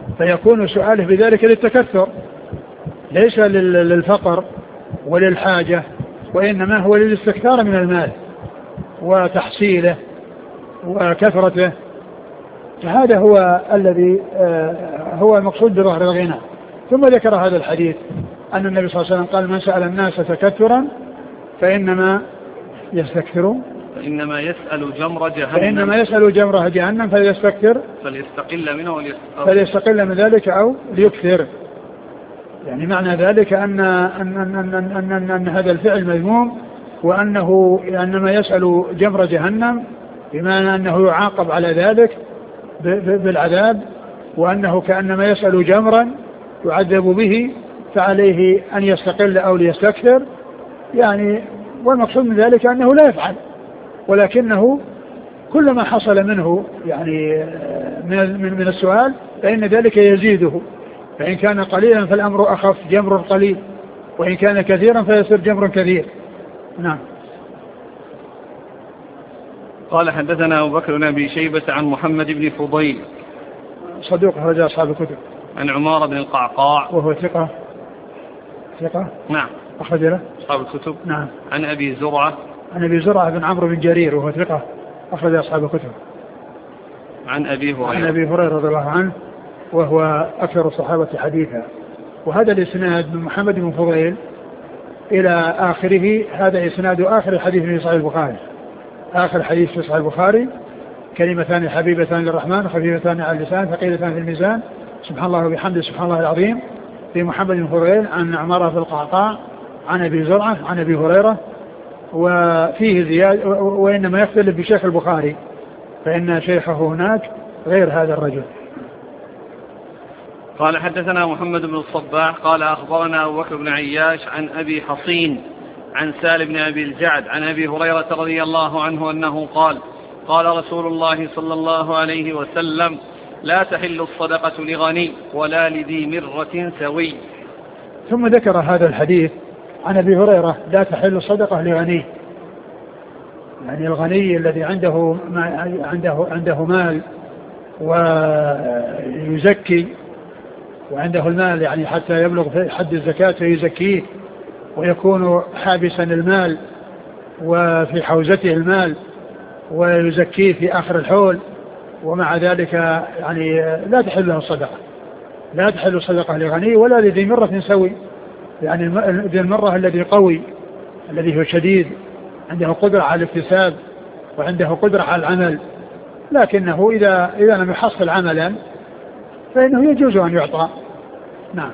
فيكون سؤاله بذلك للتكثر ليس للفقر وللحاجة، وإنما هو للاستكثار من المال وتحصيله وكثرته. فهذا هو الذي هو المقصود بظهر الغنى. ثم ذكر هذا الحديث أن النبي صلى الله عليه وسلم قال: من سأل الناس تكثرا فإنما يستكثر فإنما يسأل جمر جهنم فإنما يسأل جمر جهنم فليستكثر فليستقل منه وليستقل فليستقل من ذلك أو ليكثر. يعني معنى ذلك أن, أن, أن, أن, أن, أن, أن هذا الفعل مذموم، وأنه إنما يسأل جمر جهنم بمعنى أنه يعاقب على ذلك بالعذاب، وأنه كأنما يسأل جمرا يعذب به، فعليه أن يستقل أو ليستكثر. يعني والمقصود من ذلك أنه لا يفعل، ولكنه كل ما حصل منه يعني من, من السؤال فإن ذلك يزيده، فإن كان قليلا فالأمر أخف جمر قليل، وإن كان كثيرا فيصير جمر كثير. نعم. قال: حدثنا أبو بكر بن أبي شيبة عن محمد بن فضيل صدوق أخرج أصحاب الكتب. عن عمار بن القعقاع وهو ثقة ثقة نعم أخرج له أصحاب الكتب. نعم. عن أبي زرعة عن أبي زرعة بن عمرو بن جرير وهو ثقة أخرج أصحاب الكتب. عن أبي هريرة عن أبي هريرة رضي الله عنه وهو أكثر الصحابة حديثا. وهذا الإسناد من محمد بن فضيل إلى آخره، هذا إسناد آخر حديث في صحيح البخاري. آخر حديث في صحيح البخاري: كلمتان حبيبتان للرحمن خفيفتان على اللسان ثقيلتان في الميزان سبحان الله وبحمده سبحان الله العظيم، في محمد بن فضيل عن عمارة في القعقاع عن أبي زرعة عن أبي هريرة. وفيه زيادة، وإنما يختلف بشيخ البخاري، فإن شيخه هناك غير هذا الرجل. قال: حدثنا محمد بن الصباح قال: أخبرنا أبو بكر بن عياش عن أبي حصين عن سالم بن أبي الجعد عن أبي هريرة رضي الله عنه أنه قال: قال رسول الله صلى الله عليه وسلم: لا تحل الصدقة لغني ولا لذي مرة سوي. ثم ذكر هذا الحديث عن أبي هريرة: لا تحل الصدقة لغني، يعني الغني الذي عنده عنده عنده مال ويزكي، وعنده المال يعني حتى يبلغ في حد الزكاة فيزكيه، ويكون حابسا المال وفي حوزته المال ويزكيه في آخر الحول، ومع ذلك يعني لا تحل له الصدقة. لا تحل الصدقة لغني ولا لذي مرة سوي، يعني ذي المرة الذي قوي الذي هو شديد عنده قدرة على الاكتساب وعنده قدرة على العمل، لكنه إذا إذا لم يحصل عملا فإنه يجوز أن يعطى. نعم.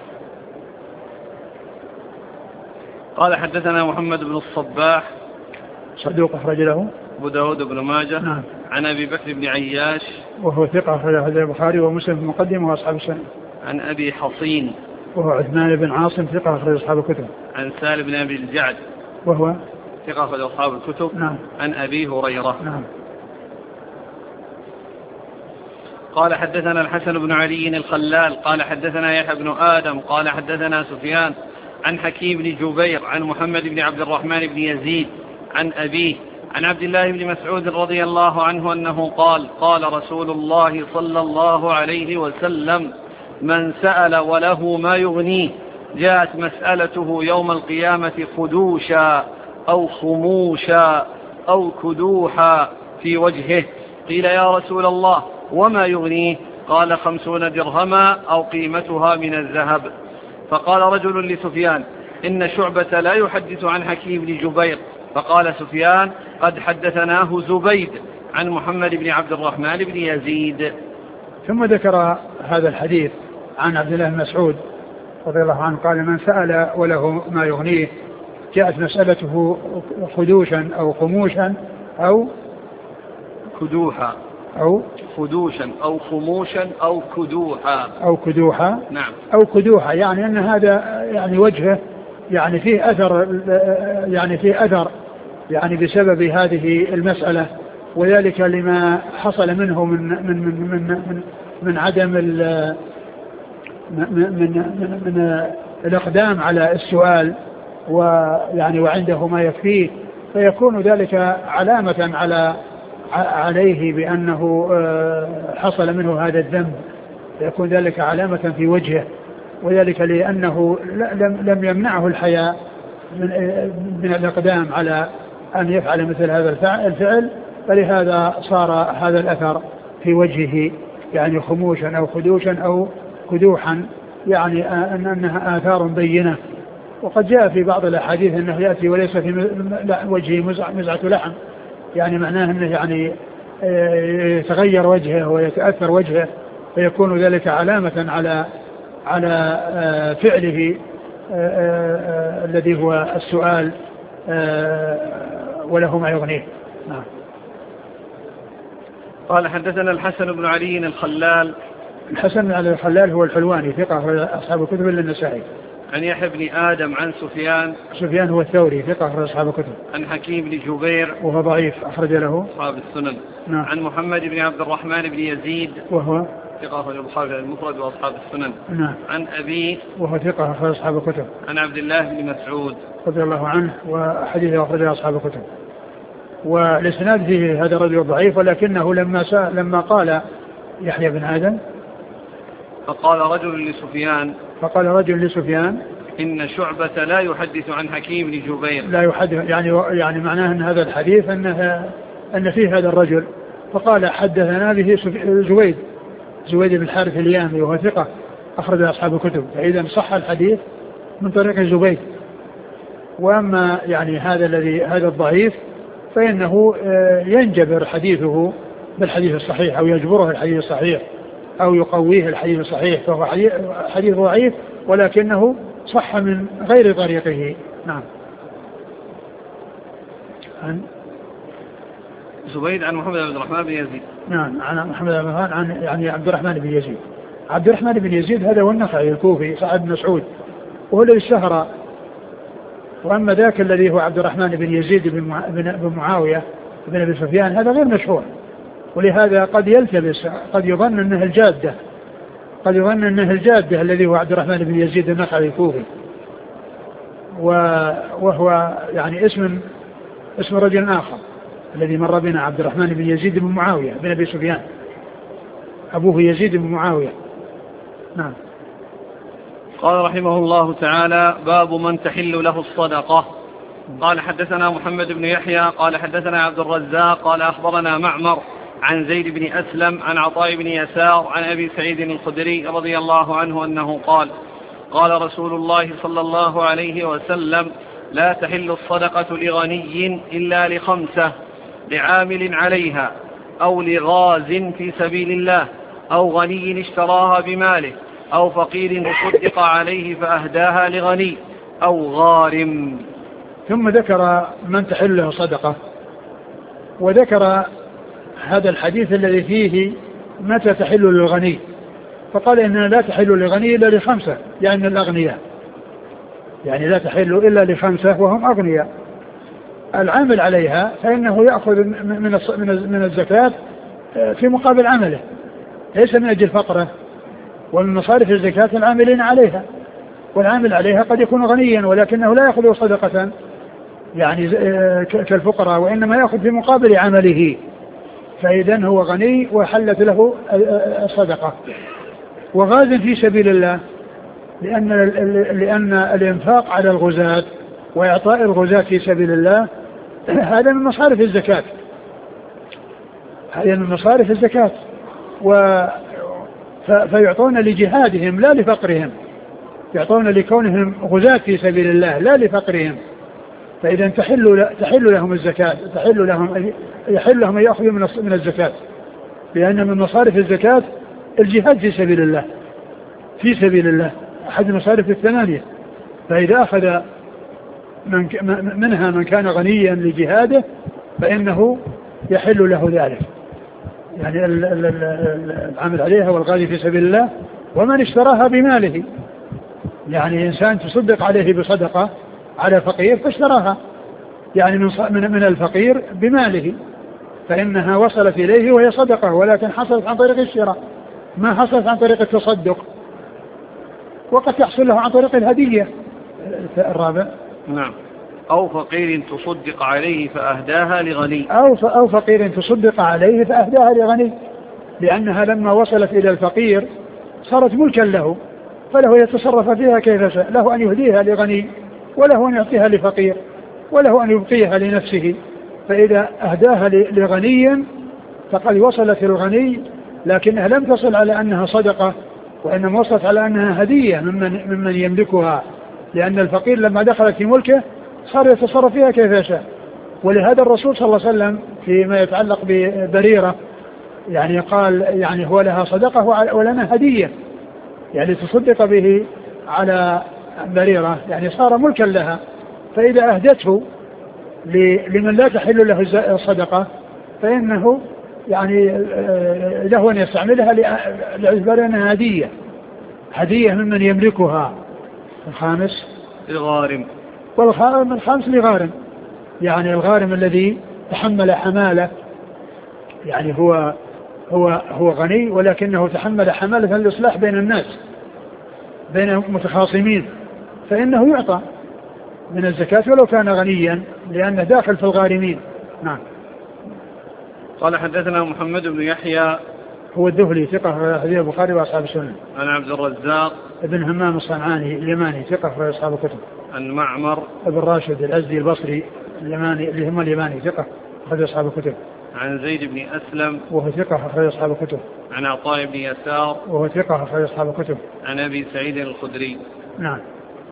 قال: حدثنا محمد بن الصباح صدوق أخرج له أبو داود بن ماجه. نعم. عن أبي بكر بن عياش وهو ثقة أخرج البخاري ومسلم في المقدمة وأصحاب السنة. عن أبي حصين وهو عثمان بن عاصم ثقة أخرج أصحاب الكتب. عن سالم بن أبي الجعد وهو ثقة أخرج أصحاب الكتب. نعم. عن أبي هريرة. نعم. قال: حدثنا الحسن بن علي الخلال قال: حدثنا يحيى بن آدم قال: حدثنا سفيان عن حكيم بن جبير عن محمد بن عبد الرحمن بن يزيد عن أبيه عن عبد الله بن مسعود رضي الله عنه أنه قال: قال رسول الله صلى الله عليه وسلم: من سأل وله ما يغنيه جاءت مسألته يوم القيامة خدوشا أو خموشا أو كدوحا في وجهه. قيل: يا رسول الله وما يغنيه؟ قال: خمسون درهما أو قيمتها من الذهب. فقال رجل لسفيان: إن شعبة لا يحدث عن حكيم بن جبير. فقال سفيان: قد حدثناه زبيد عن محمد بن عبد الرحمن بن يزيد. ثم ذكر هذا الحديث عن عبد الله بن مسعود رضي الله عنه قال: من سأل وله ما يغنيه جاءت مسألته خدوشا أو خموشا أو كدوحا أو خدوشا أو خموشا أو كدوحا أو كدوحا. نعم. أو كدوحا، يعني أن هذا يعني وجهه يعني فيه أثر، يعني فيه أثر يعني بسبب هذه المسألة، وذلك لما حصل منه من من من من, من, من عدم ال من, من, من, من الإقدام على السؤال، ويعني وعنده ما يكفيه، فيكون ذلك علامة على عليه بأنه حصل منه هذا الذنب، يكون ذلك علامة في وجهه، وذلك لأنه لم يمنعه الحياء من الإقدام على أن يفعل مثل هذا الفعل، فلهذا صار هذا الأثر في وجهه يعني خموشا أو خدوشا أو كدوحا، يعني أنها آثار بينة. وقد جاء في بعض الأحاديث أنه يأتي وليس في وجهه مزعة لحم، يعني معناه أنه يعني يتغير وجهه ويتأثر وجهه، فيكون ذلك علامة على على فعله الذي هو السؤال وله ما يغنيه. نعم. قال حدثنا الحسن بن علي الخلال. الحسن بن علي الخلال هو الحلواني ثقة أصحاب الكتب إلا النسائي. عن يحيى بن آدم عن سفيان. سفيان هو الثوري ثقة أصحاب الكتب. عن حكيم بن جبير وهو ضعيف أخرج له أصحاب السنن. نعم. عن محمد بن عبد الرحمن بن يزيد وهو ثقة أخرج البخاري المفرد وأصحاب السنن. نعم. عن أبيه وهو ثقة أخرج أصحاب الكتب. عن عبد الله بن مسعود رضي الله عنه وحديثه أخرجه أصحاب الكتب. والإسناد فيه هذا الرجل ضعيف، ولكنه لما سأل لما قال يحيى بن آدم فقال رجل لسفيان فقال رجل لسفيان إن شعبة لا يحدث عن حكيم بن جبير، لا يحدث يعني يعني معناه أن هذا الحديث أنه أن فيه هذا الرجل، فقال حدثنا به زويد زويد بن الحارث اليامي وهو ثقة أخرج أصحاب الكتب، فإذا صح الحديث من طريق زبيد. وأما يعني هذا الذي هذا الضعيف فإنه ينجبر حديثه بالحديث الصحيح أو يجبره الحديث الصحيح أو يقويه الحديث الصحيح، فهو حديث ضعيف ولكنه صح من غير طريقه. نعم. عن زبيد عن محمد بن الرحمن بن يزيد. نعم عن محمد بن الرحمن عن يعني عبد الرحمن بن يزيد. عبد الرحمن بن يزيد هذا هو النخعي الكوفي صاحب بن مسعود وهو الذي اشتهر. وأما ذاك الذي هو عبد الرحمن بن يزيد بن معاوية بن أبي سفيان هذا غير مشهور، ولهذا قد يلتبس، قد يظن أنه الجادة قد يظن أنه الجادة الذي هو عبد الرحمن بن يزيد النخعي الكوفي، وهو يعني اسم اسم رجل آخر الذي مر بنا عبد الرحمن بن يزيد بن معاوية بن أبي سفيان، أبوه يزيد بن معاوية. نعم. قال رحمه الله تعالى باب من تحل له الصدقة. قال حدثنا محمد بن يحيى قال حدثنا عبد الرزاق قال أخبرنا معمر عن زيد بن أسلم عن عطاء بن يسار عن أبي سعيد الخدري رضي الله عنه أنه قال قال رسول الله صلى الله عليه وسلم لا تحل الصدقة لغني إلا لخمسة: لعامل عليها، أو لغاز في سبيل الله، أو غني اشتراها بماله، أو فقير تصدق عليه فأهداها لغني، أو غارم. ثم ذكر من تحل له صدقة، وذكر هذا الحديث الذي فيه متى تحل للغني، فقال إنها لا تحل للغني إلا لخمسة، يعني الأغنياء، يعني لا تحل إلا لخمسة وهم أغنياء. العامل عليها فإنه يأخذ من من الزكاة في مقابل عمله، ليس من أجل فقره، ومن مصارف الزكاة العاملين عليها، والعامل عليها قد يكون غنيا ولكنه لا يأخذ صدقة يعني كالفقراء، وإنما يأخذ في مقابل عمله، فإذن هو غني وحلت له الصدقة. وغاز في سبيل الله، لأن, لأن الإنفاق على الغزاة وإعطاء الغزاة في سبيل الله هذا من مصارف الزكاة، هذا من مصارف الزكاة، و فيعطون لجهادهم لا لفقرهم، يعطون لكونهم غزاة في سبيل الله لا لفقرهم، فإذا تحل تحل لهم الزكاة، تحل لهم يحل لهم أن يأخذوا من الزكاة، لأن من مصارف الزكاة الجهاد في سبيل الله، في سبيل الله أحد المصارف الثمانية، فإذا أخذ من منها من كان غنيا لجهاده فإنه يحل له ذلك، يعني العمل عليها والغازي في سبيل الله. ومن اشتراها بماله، يعني إنسان تصدق عليه بصدقة على فقير فاشتراها، يعني من من الفقير بماله، فإنها وصلت إليه وهي صدقة، ولكن حصلت عن طريق الشراء، ما حصلت عن طريق التصدق، وقد تحصل له عن طريق الهدية. الرابع نعم، أو فقير تصدق عليه فأهداها لغني، أو أو فقير تصدق عليه فأهداها لغني، لأنها لما وصلت إلى الفقير صارت ملكا له، فله يتصرف فيها كيف شاء، له أن يهديها لغني وله أن يعطيها لفقير وله أن يبقيها لنفسه. فإذا أهداها لغني فقد وصلت الغني، لكنها لم تصل على أنها صدقة، وإنما وصلت على أنها هدية ممن, ممن يملكها، لأن الفقير لما دخلت في ملكه صار يتصرف فيها كيف يشاء. ولهذا الرسول صلى الله عليه وسلم فيما يتعلق ببريرة يعني قال يعني هو لها صدقة ولنا هدية، يعني تصدق به على بريرة يعني صار ملكا لها. فإذا أهدته لمن لا تحل له الصدقة فإنه يعني له أن يستعملها لاعتبار أنها هدية هدية ممن يملكها. الخامس الغارم، والغارم الخامس لغارم، يعني الغارم الذي تحمل حمالة، يعني هو هو هو غني ولكنه تحمل حمالة الإصلاح بين الناس بين متخاصمين، فإنه يعطى من الزكاة ولو كان غنيا لأنه داخل في الغارمين. نعم. قال حدثنا محمد بن يحيى هو الذهلي ثقة حديث البخاري وأصحاب السنن. عن عبد الرزاق ابن همام الصنعاني اليماني ثقة في أصحاب الكتب. عن معمر ابن راشد الأزدي البصري اليماني اللي هم اليماني ثقة في أصحاب الكتب. عن زيد بن أسلم وهو ثقة في أصحاب الكتب. عن عطاء بن يسار وهو ثقة في أصحاب الكتب. عن أبي سعيد الخدري. نعم.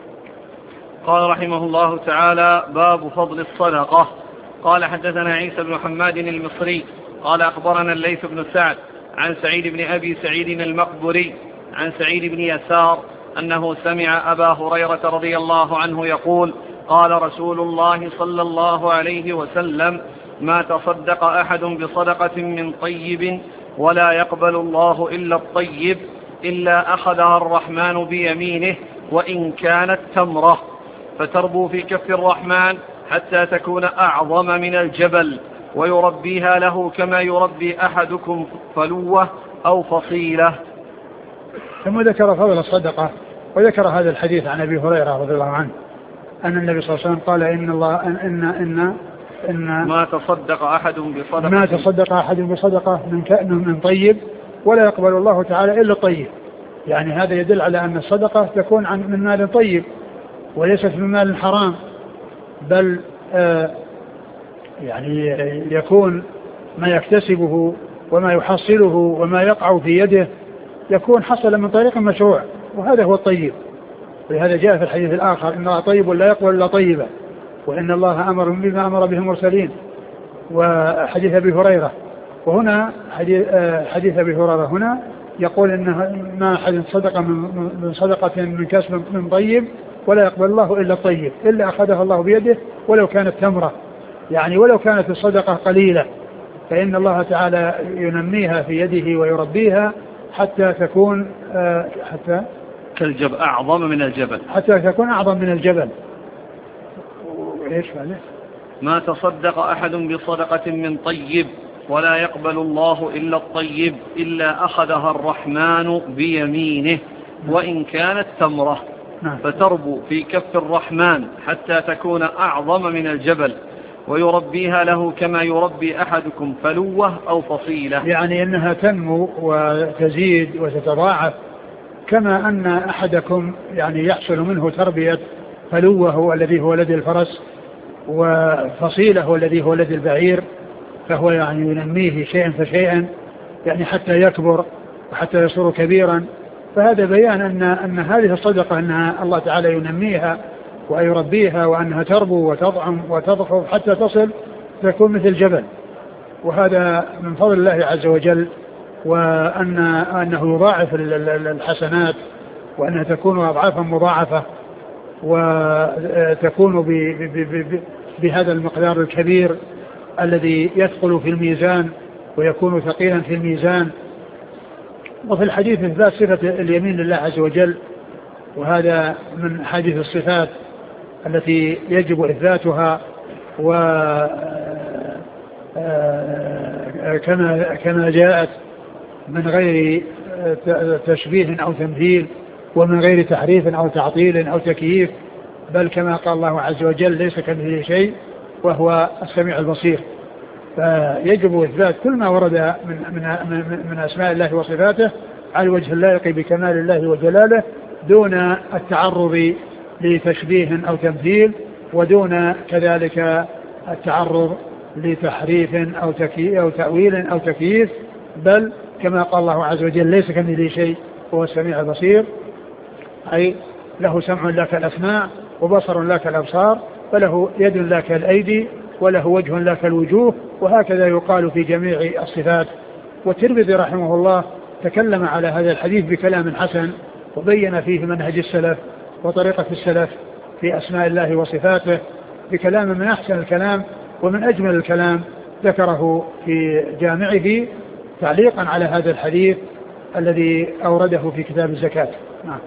قال رحمه الله تعالى: باب فضل الصدقة. قال حدثنا عيسى بن حماد المصري قال أخبرنا الليث بن سعد عن سعيد بن أبي سعيد المقبري عن سعيد بن يسار أنه سمع أبا هريرة رضي الله عنه يقول: قال رسول الله صلى الله عليه وسلم: ما تصدق أحد بصدقة من طيب ولا يقبل الله إلا الطيب إلا أخذها الرحمن بيمينه وإن كانت تمرة فتربو في كف الرحمن حتى تكون أعظم من الجبل ويربيها له كما يربي أحدكم فلوة أو فصيلة. ثم ذكر فضل الصدقة وذكر هذا الحديث عن أبي هريرة رضي الله عنه أن النبي صلى الله عليه وسلم قال إن الله إن إن إن ما تصدق أحد بصدقة ما تصدق أحد بصدقة من من طيب ولا يقبل الله تعالى إلا الطيب. يعني هذا يدل على أن الصدقة تكون عن من مال طيب وليست من مال حرام، بل آه يعني يكون ما يكتسبه وما يحصله وما يقع في يده يكون حصل من طريق مشروع، وهذا هو الطيب. ولهذا جاء في الحديث الآخر: إن الله طيب لا يقبل إلا طيبا، وإن الله أمر بما أمر به المرسلين. وحديث أبي هريرة، وهنا حديث, حديث أبي هريرة هنا يقول إن ما أحد صدقة من صدقة من كسب من طيب ولا يقبل الله إلا الطيب إلا أخذها الله بيده ولو كانت تمرة، يعني ولو كانت الصدقة قليلة فإن الله تعالى ينميها في يده ويربيها حتى تكون حتى كالجبل أعظم من الجبل حتى تكون أعظم من الجبل. إيش معنى؟ ما تصدق أحد بصدقة من طيب ولا يقبل الله إلا الطيب إلا أخذها الرحمن بيمينه وإن كانت تمرة فتربو في كف الرحمن حتى تكون أعظم من الجبل ويربيها له كما يربي أحدكم فلوة أو فصيلة، يعني أنها تنمو وتزيد وتتضاعف كما أن أحدكم يعني يحصل منه تربية فلوة هو الذي هو ولد الفرس وفصيلة هو الذي هو ولد البعير، فهو يعني ينميه شيئا فشيئا يعني حتى يكبر وحتى يصير كبيرا. فهذا بيان أن, أن هذه الصدقة أنها الله تعالى ينميها ويربيها وأنها تربو وتضعم وتضخم حتى تصل تكون مثل جبل، وهذا من فضل الله عز وجل، وأن أنه يضاعف الحسنات وأنها تكون أضعافا مضاعفة وتكون بهذا المقدار الكبير الذي يثقل في الميزان ويكون ثقيلا في الميزان. وفي الحديث إثبات صفة اليمين لله عز وجل، وهذا من حديث الصفات التي يجب إثباتها، وكما كما جاءت من غير تشبيه أو تمثيل ومن غير تحريف أو تعطيل أو تكييف، بل كما قال الله عز وجل: ليس كمثله شيء وهو السميع البصير. فيجب إثبات كل ما ورد من, من, من أسماء الله وصفاته على الوجه اللائق بكمال الله وجلاله دون التعرض لتشبيه أو تمثيل، ودون كذلك التعرض لتحريف أو, أو تأويل أو تكييف، بل كما قال الله عز وجل ليس كمثله شيء هو السميع البصير، أي له سمع لا كالأسماع وبصر لا كالأبصار وله يد لا كالأيدي وله وجه لا كالوجوه، وهكذا يقال في جميع الصفات. والترمذي رحمه الله تكلم على هذا الحديث بكلام حسن وبين فيه منهج السلف وطريقة السلف في أسماء الله وصفاته بكلام من أحسن الكلام ومن أجمل الكلام ذكره في جامعه تعليقا على هذا الحديث الذي أورده في كتاب الزكاة. نعم.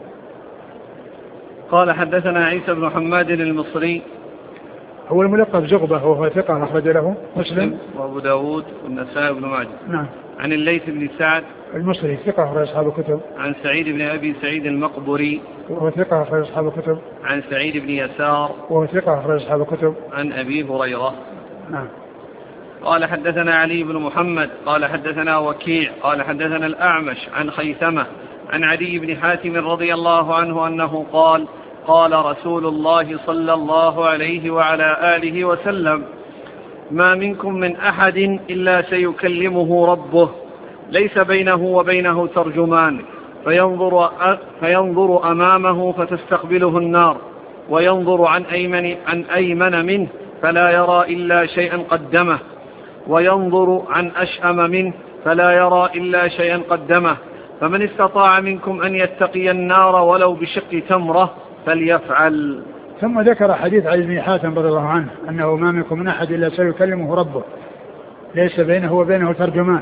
قال حدثنا عيسى بن حماد المصري هو الملقب زغبة وهو ثقة أخرج له مسلم وأبو داود والنسائي بن ماجه. نعم. عن الليث بن سعد المصري ثقة أخرج أصحاب الكتب. عن سعيد بن أبي سعيد المقبري وهو ثقة أخرج أصحاب الكتب. عن سعيد بن يسار وهو ثقة أخرج أصحاب الكتب. عن أبي هريرة. نعم. قال حدثنا علي بن محمد قال حدثنا وكيع قال حدثنا الأعمش عن خيثمة عن عدي بن حاتم رضي الله عنه أنه قال قال رسول الله صلى الله عليه وعلى آله وسلم ما منكم من أحد إلا سيكلمه ربه ليس بينه وبينه ترجمان فينظر, فينظر أمامه فتستقبله النار وينظر عن أيمن, عن أيمن منه فلا يرى إلا شيئا قدمه وينظر عن أشأم منه فلا يرى إلا شيئا قدمه فمن استطاع منكم أن يتقي النار ولو بشق تمرة فليفعل. ثم ذكر حديث علي بن حاتم رضي الله عنه أنه ما منكم من أحد إلا سيكلمه ربه ليس بينه وبينه ترجمان،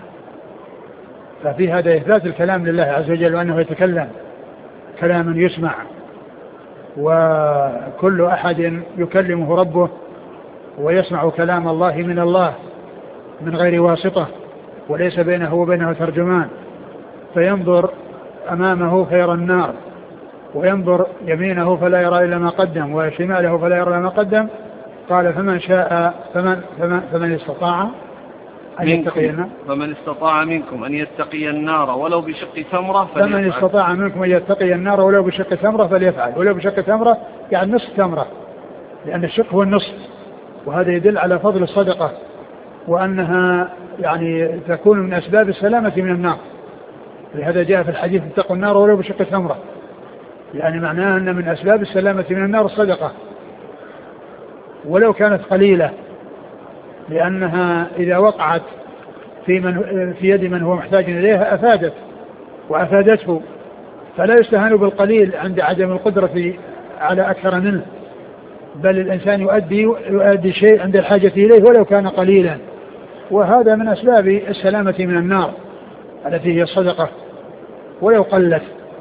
ففي هذا إثبات الكلام لله عز وجل وأنه يتكلم كلاما يسمع، وكل أحد يكلمه ربه ويسمع كلام الله من الله من غير واسطة وليس بينه وبينه ترجمان، فينظر أمامه فيرى النار وينظر يمينه فلا يرى إلا ما قدم وشماله فلا يرى إلا ما قدم. قال فمن شاء فمن, فمن, فمن استطاع أن يتقي النار فمن استطاع منكم أن يتقي النار ولو بشق تمرة فليفعل. فمن استطاع منكم أن يتقي النار ولو بشق تمرة فليفعل. ولو بشق تمرة يعني نصف تمرة، لأن الشق هو النصف، وهذا يدل على فضل الصدقة وأنها يعني تكون من أسباب السلامة من النار، لهذا جاء في الحديث اتقوا النار ولو بشق تمرة، يعني معناه أن من أسباب السلامة من النار الصدقة ولو كانت قليلة، لأنها إذا وقعت في, من في يد من هو محتاج إليها أفادت وأفادته، فلا يستهان بالقليل عند عدم القدرة على أكثر منه، بل الإنسان يؤدي, يؤدي شيء عند الحاجة إليه ولو كان قليلا، وهذا من أسباب السلامة من النار التي هي الصدقة ولو قلت،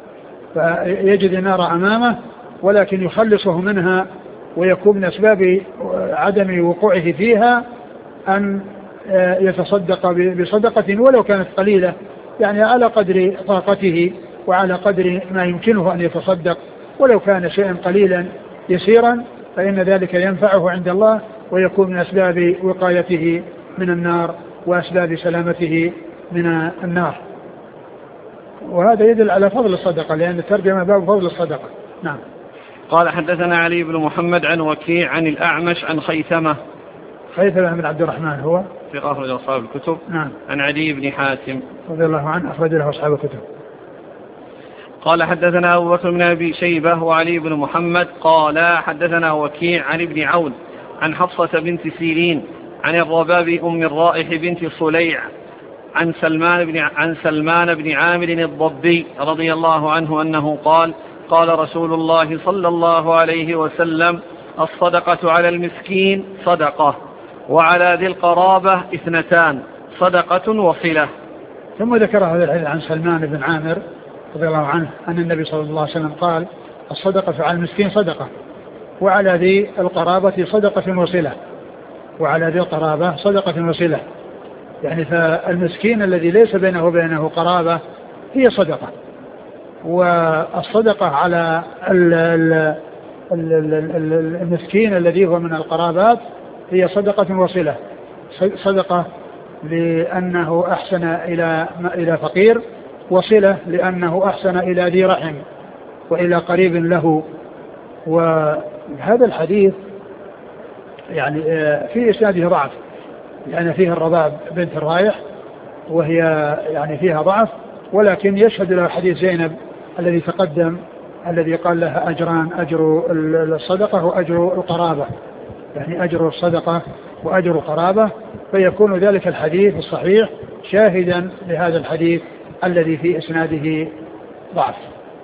فيجد النار أمامه ولكن يخلصه منها، ويكون من أسباب عدم وقوعه فيها أن يتصدق بصدقة ولو كانت قليلة، يعني على قدر طاقته وعلى قدر ما يمكنه أن يتصدق، ولو كان شيئا قليلا يسيرا فإن ذلك ينفعه عند الله ويكون من أسباب وقايته من النار وأسباب سلامته من النار. وهذا يدل على فضل الصدقة، لأن الترجمة باب فضل الصدقة. نعم. قال حدثنا علي بن محمد عن وكيع عن الأعمش عن خيثمة خيثمة بن عبد الرحمن هو في أخرج أصحاب الكتب. نعم. عن عدي بن حاتم رضي الله عنه أخرج له أصحاب الكتب. قال حدثنا أبو بكر بن أبي شيبة وعلي بن محمد قال حدثنا وكيع عن ابن عون عن حفصة بنت سيرين عن الرباب أم الرائح بنت صليع عن سلمان بن عن سلمان بن عامر الضبي رضي الله عنه أنه قال قال رسول الله صلى الله عليه وسلم الصدقة على المسكين صدقة وعلى ذي القرابة اثنتان صدقة وصلة. ثم ذكر هذا الحديث عن سلمان بن عامر رضي الله عنه أن النبي صلى الله عليه وسلم قال الصدقة على المسكين صدقة وعلى ذي القرابة صدقة وصلة وعلى ذي القرابة صدقة وصلة، يعني فالمسكين الذي ليس بينه وبينه قرابة هي صدقة، والصدقة على المسكين الذي هو من القرابات هي صدقة وصلة، صدقة لأنه أحسن إلى إلى فقير وصلة لأنه أحسن إلى ذي رحم وإلى قريب له. وهذا الحديث يعني في إسناده ضعف، لأن فيه الرباب بنت الرايح وهي يعني فيها ضعف، ولكن يشهد له حديث زينب الذي تقدم الذي قال لها أجران، أجر الصدقة وأجر القرابة، يعني أجر الصدقة وأجر القرابة، فيكون ذلك الحديث الصحيح شاهدا لهذا الحديث الذي في إسناده ضعف.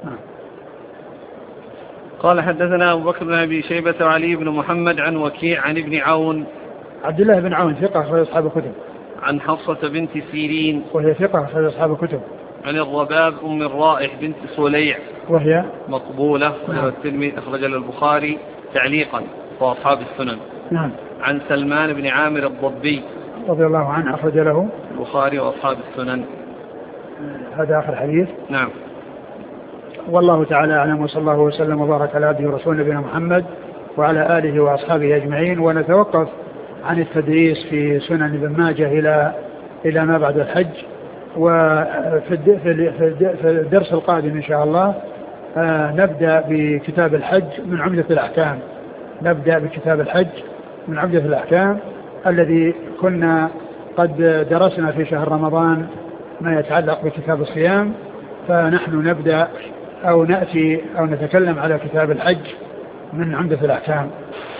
قال حدثنا أبو بكر بن أبي شيبة وعلي بن محمد عن وكيع عن ابن عون عبد الله بن عون ثقة أخرج أصحاب الكتب. عن حفصة بنت سيرين وهي ثقة أخرج أصحاب الكتب. عن الرباب أم الرائح بنت صليع وهي مقبولة. نعم. الترمذي أخرج للبخاري تعليقا وأصحاب السنن. نعم. عن سلمان بن عامر الضبي رضي الله عنه أخرج له البخاري وأصحاب السنن. هذا آخر حديث. نعم. والله تعالى أعلم، وصلى الله وسلم وبارك على عبده ورسوله نبينا محمد وعلى آله وأصحابه أجمعين. ونتوقف عن التدريس في سنن ابن ماجه إلى إلى ما بعد الحج. وفي في الدرس القادم إن شاء الله نبدأ بكتاب الحج من عمدة الأحكام. نبدأ بكتاب الحج من عمدة الأحكام الذي كنا قد درسنا في شهر رمضان ما يتعلق بكتاب الصيام، فنحن نبدأ أو نأتي أو نتكلم على كتاب الحج من عمدة الأحكام.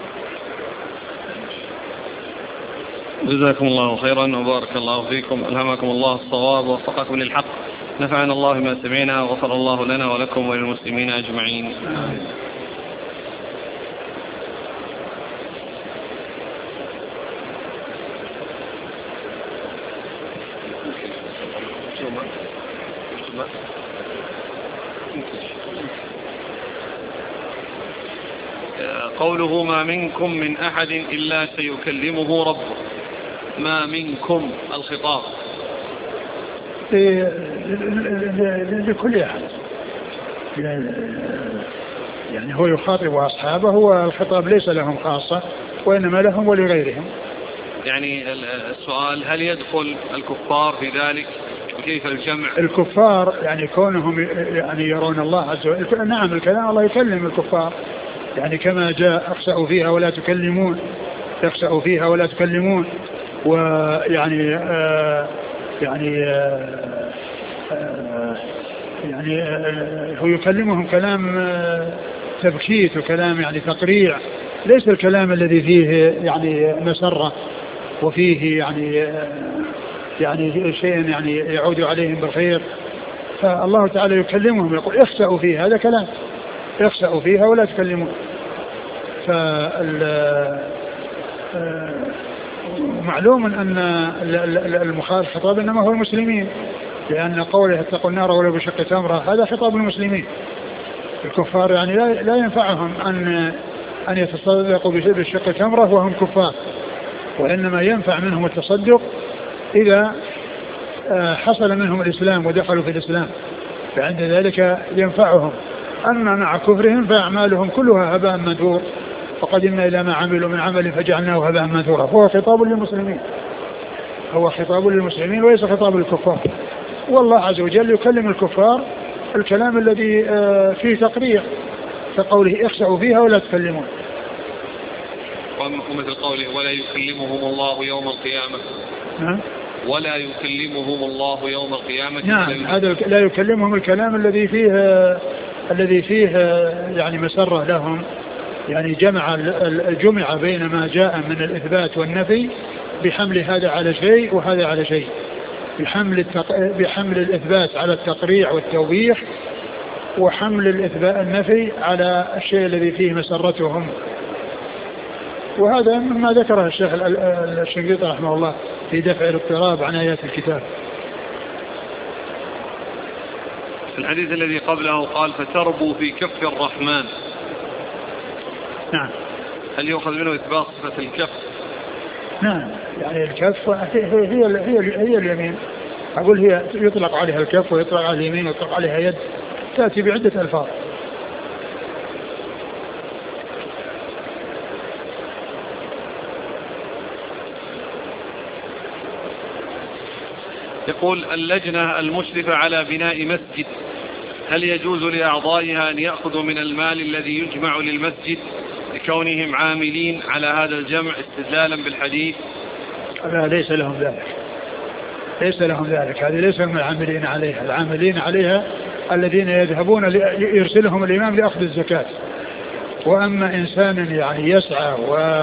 جزاكم الله خيرا وبارك الله فيكم، ألهمكم الله الصواب ووفقكم للحق، نفعنا الله ما سمعنا وغفر الله لنا ولكم وللمسلمين أجمعين. قوله ما منكم من أحد إلا سيكلمه ربه، ما منكم الخطاب لكل أحد، يعني هو يخاطب أصحابه والخطاب ليس لهم خاصة وإنما لهم ولغيرهم. يعني السؤال هل يدخل الكفار في ذلك وكيف الجمع؟ الكفار يعني كونهم يعني يرون الله عز وجل، نعم الكلام الله يكلم الكفار، يعني كما جاء اخسأوا فيها ولا تكلمون، اخسأوا فيها ولا تكلمون، ويعني آه يعني آه آه يعني آه هو يكلمهم كلام آه تبكيت وكلام يعني تقريع، ليس الكلام الذي فيه يعني مسرة وفيه يعني آه يعني شيء يعني يعود عليهم بالخير. فالله تعالى يكلمهم يقول اخسأوا فيها، هذا كلام اخسأوا فيها ولا تكلمون. فمعلوم أن المخاطب خطاب إنما هو المسلمين، لأن قوله اتقوا النار ولو بشق تمرة هذا خطاب المسلمين. الكفار يعني لا, لا ينفعهم أن أن يتصدقوا بشق تمرة وهم كفار، وإنما ينفع منهم التصدق إذا حصل منهم الإسلام ودخلوا في الإسلام، فعند ذلك ينفعهم. أما مع كفرهم فأعمالهم كلها هباء منثور، وقدمنا إلى ما عملوا من عمل فجعلناه هباء منثورا. هو خطاب للمسلمين، هو خطاب للمسلمين وليس خطاب للكفار. والله عز وجل يكلم الكفار الكلام الذي فيه تقريع، كقوله اخسأوا فيها ولا تكلمون. ومثل قوله ولا يكلمهم الله يوم القيامة. نعم. ولا يكلمهم الله يوم القيامة. نعم، هذا لا يكلمهم الكلام الذي فيه الذي فيه يعني مسرة لهم، يعني جمع الجمع بين ما جاء من الإثبات والنفي بحمل هذا على شيء وهذا على شيء، بحمل التق... بحمل الإثبات على التقريع والتوبيخ، وحمل الإثبات النفي على الشيء الذي فيه مسرتهم. وهذا مما ذكره الشيخ الشنقيطي رحمه الله في دفع الاضطراب عن آيات الكتاب. في الحديث الذي قبله قال فتربوا في كف الرحمن. نعم. هل يؤخذ منه إثبات صفة الكف؟ نعم، يعني الكف هي هي هي, هي اليمين، أقول هي يطلق عليها الكف ويطلق عليها اليمين ويطلق عليها يد، تأتي بعدة ألفاظ. يقول اللجنة المشرفة على بناء مسجد هل يجوز لأعضائها أن يأخذوا من المال الذي يجمع للمسجد لكونهم عاملين على هذا الجمع استدلالا بالحديث؟ لا، ليس لهم ذلك، ليس لهم ذلك، هذه ليس هم العاملين عليها. العاملين عليها الذين يذهبون يرسلهم الإمام لأخذ الزكاة. وأما إنسان يعني يسعى و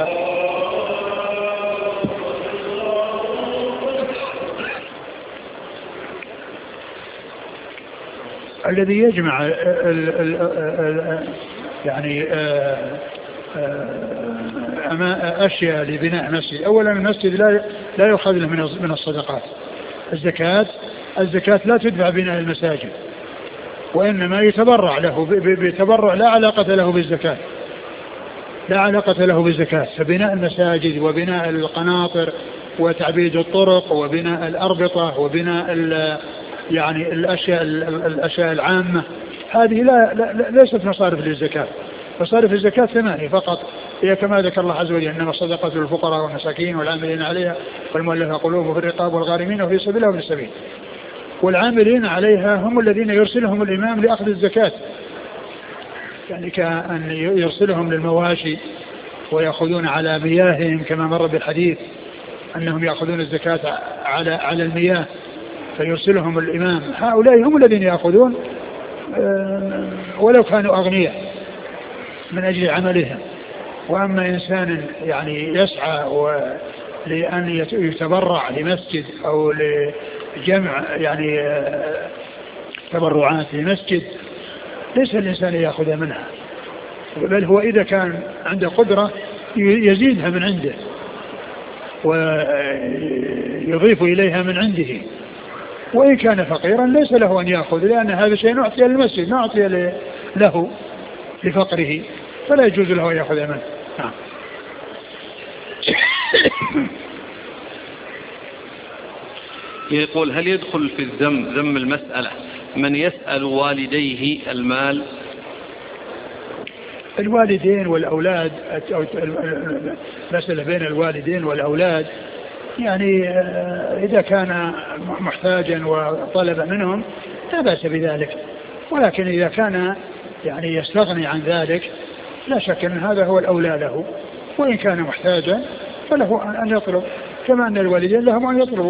الذي يجمع ال ال ال يعني أشياء لبناء مسجد، أولا المسجد لا لا يؤخذ له من الصدقات. الزكاة الزكاة لا تدفع بناء المساجد، وإنما يتبرع له بتبرع لا علاقة له بالزكاة، لا علاقة له بالزكاة. فبناء المساجد وبناء القناطر وتعبيد الطرق وبناء الأربطة وبناء يعني الأشياء الأشياء العامة هذه لا, لا ليست مصارف للزكاة. مصارف الزكاة ثمانية فقط، هي كما ذكر الله عز وجل إنما الصدقة للفقراء والمساكين والعاملين عليها والمؤلفة قلوبهم في الرقاب والغارمين وفي سبيل الله وفي السبيل. والعاملين عليها هم الذين يرسلهم الإمام لأخذ الزكاة، يعني كأن يرسلهم للمواشي ويأخذون على مياههم كما مر بالحديث أنهم يأخذون الزكاة على على المياه فيرسلهم الإمام. هؤلاء هم الذين يأخذون ولو كانوا أغنياء من أجل عملهم. وأما إنسان يعني يسعى لأن يتبرع لمسجد أو لجمع يعني تبرعات لمسجد ليس الإنسان يأخذها منها، بل هو إذا كان عنده قدرة يزيدها من عنده ويضيف إليها من عنده. وإن كان فقيرا ليس له أن يأخذ، لأن هذا شيء نعطي للمسجد، نعطي له لفقره، فلا يجوز له أن يأخذ منه. نعم. يقول هل يدخل في الذم ذم المسألة من يسأل والديه المال؟ الوالدين والأولاد، المسألة بين الوالدين والأولاد يعني إذا كان محتاجا وطلب منهم لا بأس بذلك، ولكن إذا كان يعني يستغني عن ذلك لا شك أن هذا هو الأولى له، وإن كان محتاجا فله أن يطلب كما أن الوالدين لهم أن يطلبوا.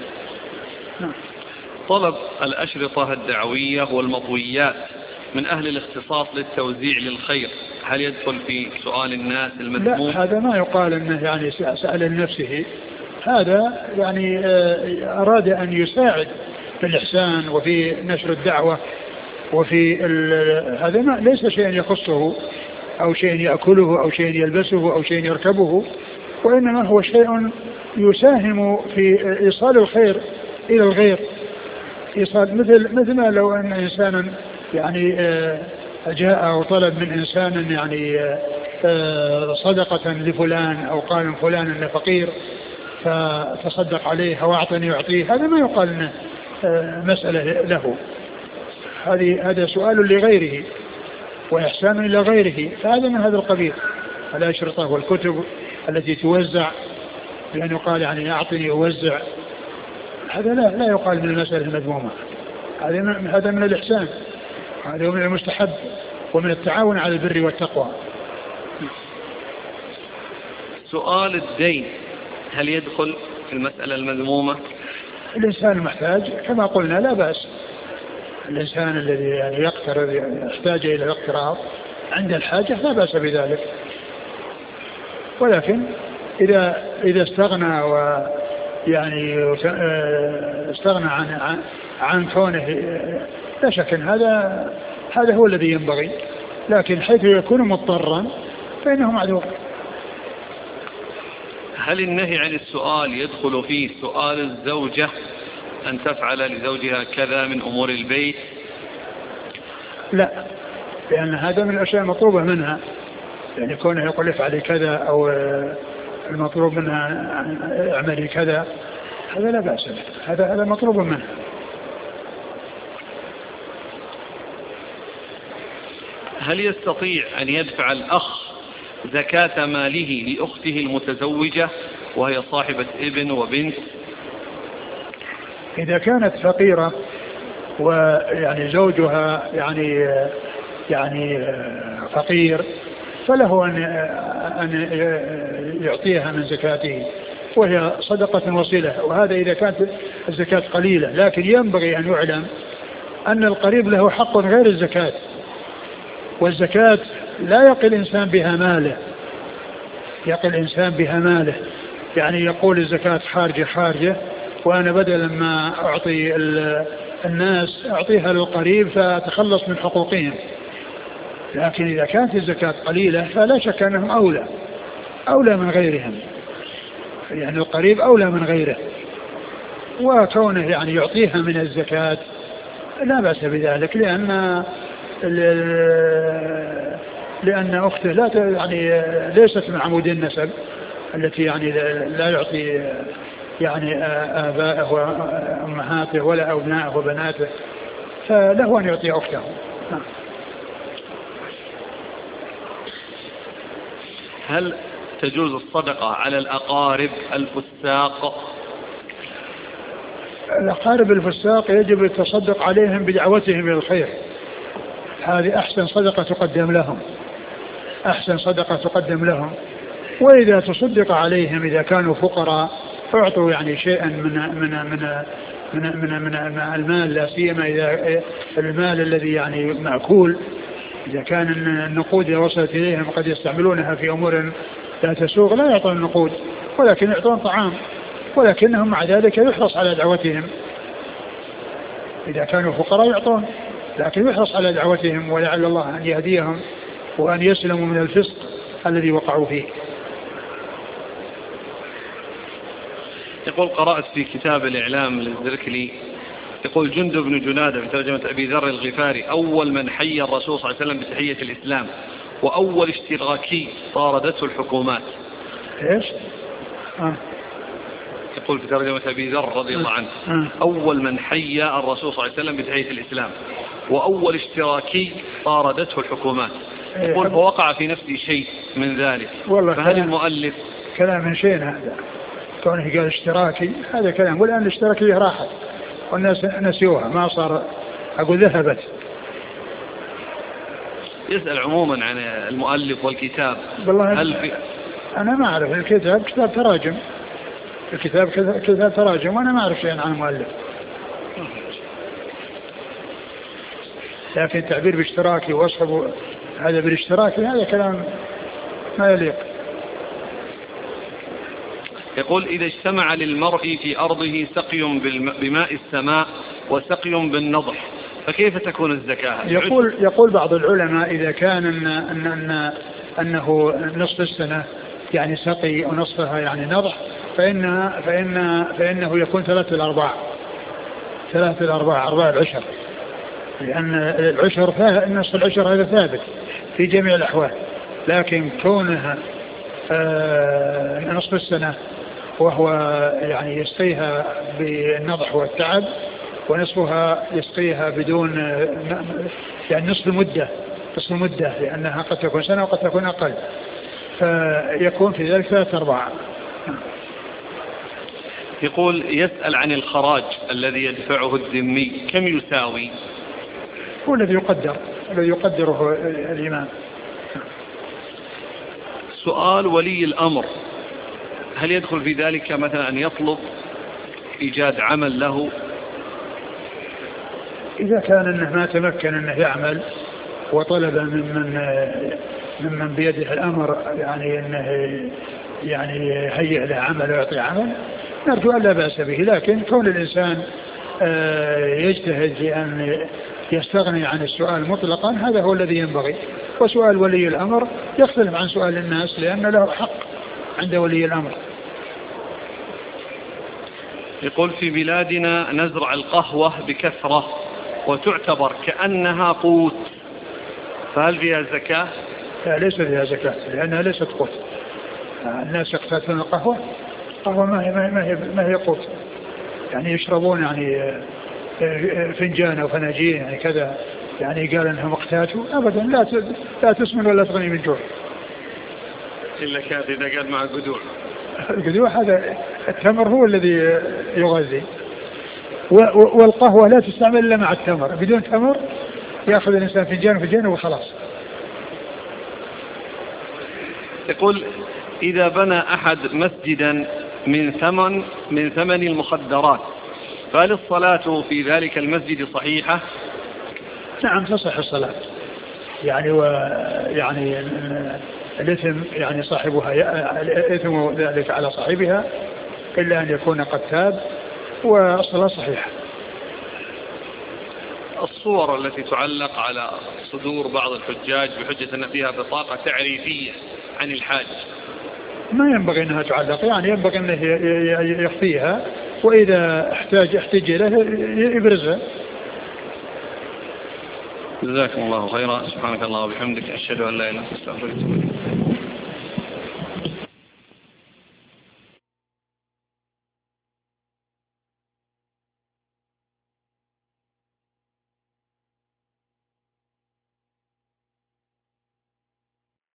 طلب الأشرطة الدعوية والمطويات من أهل الاختصاص للتوزيع للخير هل يدخل في سؤال الناس المذموم؟ لا، هذا ما يقال أنه يعني سأل لنفسه، هذا يعني أراد أن يساعد في الإحسان وفي نشر الدعوة وفي هذا ما ليس شيء يخصه أو شيء يأكله أو شيء يلبسه أو شيء يركبه، وإنما هو شيء يساهم في إيصال الخير إلى الغير. إيصال مثل مثل ما لو أن إنسانا يعني جاء أو طلب من إنسان يعني صدقة لفلان أو قال فلان إنه فقير فتصدق عليه أو أعطني يعطيه، هذا ما يقال إنه مسألة له، هذه هذا سؤال لغيره وإحسان إلى غيره، فهذا من هذا القبيل. الأشرطة والكتب التي توزع لأن يقال يعني أعطني أوزع، هذا لا لا يقال من المسألة المذمومة، هذا من الإحسان، هذا من المستحب ومن التعاون على البر والتقوى. سؤال الدين هل يدخل في المسألة المذمومة؟ الإنسان المحتاج كما قلنا لا بأس، الإنسان الذي يعني يقترض يحتاج إلى الاقتراض عند الحاجة لا بأس بذلك، ولكن إذا إذا استغنى ويعني استغنى عن عن, عن كونه لا شك أن هذا هذا هو الذي ينبغي، لكن حيث يكون مضطرا فإنه معذور. هل النهي عن السؤال يدخل فيه سؤال الزوجة أن تفعل لزوجها كذا من أمور البيت؟ لا، لأن هذا من الأشياء المطلوبة منها، يعني كونه يقول افعلي كذا أو المطلوب منها اعملي كذا، هذا لا بأس به، هذا هذا مطلوب منها. هل يستطيع أن يدفع الأخ زكاة ماله لأخته المتزوجة وهي صاحبة ابن وبنت؟ إذا كانت فقيرة ويعني زوجها يعني يعني فقير فله أن أن يعطيها من زكاته وهي صدقة وصلة. وهذا إذا كانت الزكاة قليلة. لكن ينبغي أن يعلم أن القريب له حق غير الزكاة، والزكاة لا يقي الإنسان بها ماله، يقي الإنسان بها ماله. يعني يقول الزكاة خارجة خارجة وأنا بدلا ما أعطي الناس أعطيها للقريب فأتخلص من حقوقهم. لكن إذا كانت الزكاة قليلة فلا شك أنهم أولى أولى من غيرهم، يعني القريب أولى من غيره. وكونه يعني يعطيها من الزكاة لا بأس بذلك، لأن لأن أخته لا يعني ليست من عمود النسب التي يعني لا يعطي يعني آبائه وأمهاته ولا أبنائه وبناته، فله أن يعطي أخته. هل تجوز الصدقة على الأقارب الفساق؟ الأقارب الفساق يجب التصدق عليهم بدعوتهم إلى الخير، هذه أحسن صدقة تقدم لهم، أحسن صدقة تقدم لهم. وإذا تصدق عليهم إذا كانوا فقراء أعطوا يعني شيئا من من من من من, من المال، لا سيما إذا المال الذي يعني مأكول، إذا كان النقود وصلت إليهم قد يستعملونها في أمور لا تسوغ لا يعطون النقود ولكن يعطون طعام، ولكنهم مع ذلك يحرص على دعوتهم. إذا كانوا فقراء يعطون، لكن يحرص على دعوتهم ولعل الله أن يهديهم وأن يسلموا من الفسق الذي وقعوا فيه. يقول قرأت في كتاب الإعلام للزركلي يقول جندب بن جنادة في ترجمة أبي ذر الغفاري أول من حيى الرسول صلى الله عليه وسلم بتحية الإسلام وأول اشتراكي طاردته الحكومات. إيش؟ آه. يقول في ترجمة أبي ذر رضي الله عنه آه. أول من حيى الرسول صلى الله عليه وسلم بتحية الإسلام وأول اشتراكي طاردته الحكومات. يقول فوقع في نفسي شيء من ذلك، فهل المؤلف كلام من شيء هذا كونه قال اشتراكي هذا كلام، والآن الاشتراكية راحت والناس نسيوها ما صار أقول ذهبت. يسأل عموما عن المؤلف والكتاب. هل في... أنا ما أعرف الكتاب كتاب تراجم، الكتاب كتاب تراجم وأنا ما أعرف شيئا عن المؤلف، لكن التعبير باشتراكي وصفه هذا بالاشتراكي هذا كلام ما يليق. يقول إذا اجتمع للمرء في أرضه سقي بماء السماء وسقي بالنضح فكيف تكون الزكاة؟ يقول يقول بعض العلماء إذا كان أن أن أن أنه نصف السنة يعني سقي ونصفها يعني نضح فإن فإن فإنه يكون ثلاثة الأرباع ثلاثة الأرباع أرباع العشر، لأن العشر نصف العشر هذا ثابت في جميع الأحوال، لكن كونها آه نصف السنة وهو يعني يسقيها بالنضح والتعب ونصفها يسقيها بدون يعني نصف المدة نصف المدة لأنها قد تكون سنة وقد تكون أقل، فيكون في ذلك ثلاثة أرباع. يقول يسأل عن الخراج الذي يدفعه الذمي كم يساوي؟ هو الذي يقدر الذي يقدره الإمام. سؤال ولي الأمر هل يدخل في ذلك مثلا أن يطلب إيجاد عمل له؟ إذا كان أنه ما تمكن أنه يعمل وطلب ممن ممن بيده الأمر يعني أنه يعني يهيئ له عمل ويعطي عمل نرجو أن لا بأس به، لكن كون الإنسان يجتهد بأن يستغني عن السؤال مطلقا هذا هو الذي ينبغي. وسؤال ولي الأمر يختلف عن سؤال الناس لأن له حق عند ولي الأمر. يقول في بلادنا نزرع القهوة بكثرة وتعتبر كأنها قوت فهل فيها زكاة؟ لا ليس فيها زكاة لأنها ليست قوت. الناس يقتاتون القهوة قهوة ما هي, ما هي, ما هي قوت، يعني يشربون يعني فنجان أو فناجين يعني كذا، يعني قال أنهم اقتاتوا أبدا لا لا تسمن ولا تغني من جوع إلا كانت إذا قال مع القدوع. القدوع هذا التمر هو الذي يغذي. والقهوة لا تستعمل إلا مع التمر، بدون تمر يأخذ الإنسان فنجان وفنجان وخلاص. يقول إذا بنى أحد مسجدا من ثمن من ثمن المخدرات فهل الصلاة في ذلك المسجد صحيحة؟ نعم تصح الصلاة، يعني ويعني الإثم يعني صاحبها الإثم ذلك على صاحبها إلا أن يكون قد تاب، والصلاة صحيحة. الصور التي تعلق على صدور بعض الحجاج بحجة أن فيها بطاقة تعريفية عن الحاج ما ينبغي أنها تعلق، يعني ينبغي أنه يخفيها، وإذا احتاج احتاج له يبرزها. جزاكم الله خيرا. سبحانك الله وبحمدك، أشهد أن لا إله إلا أنت، أستغفرك.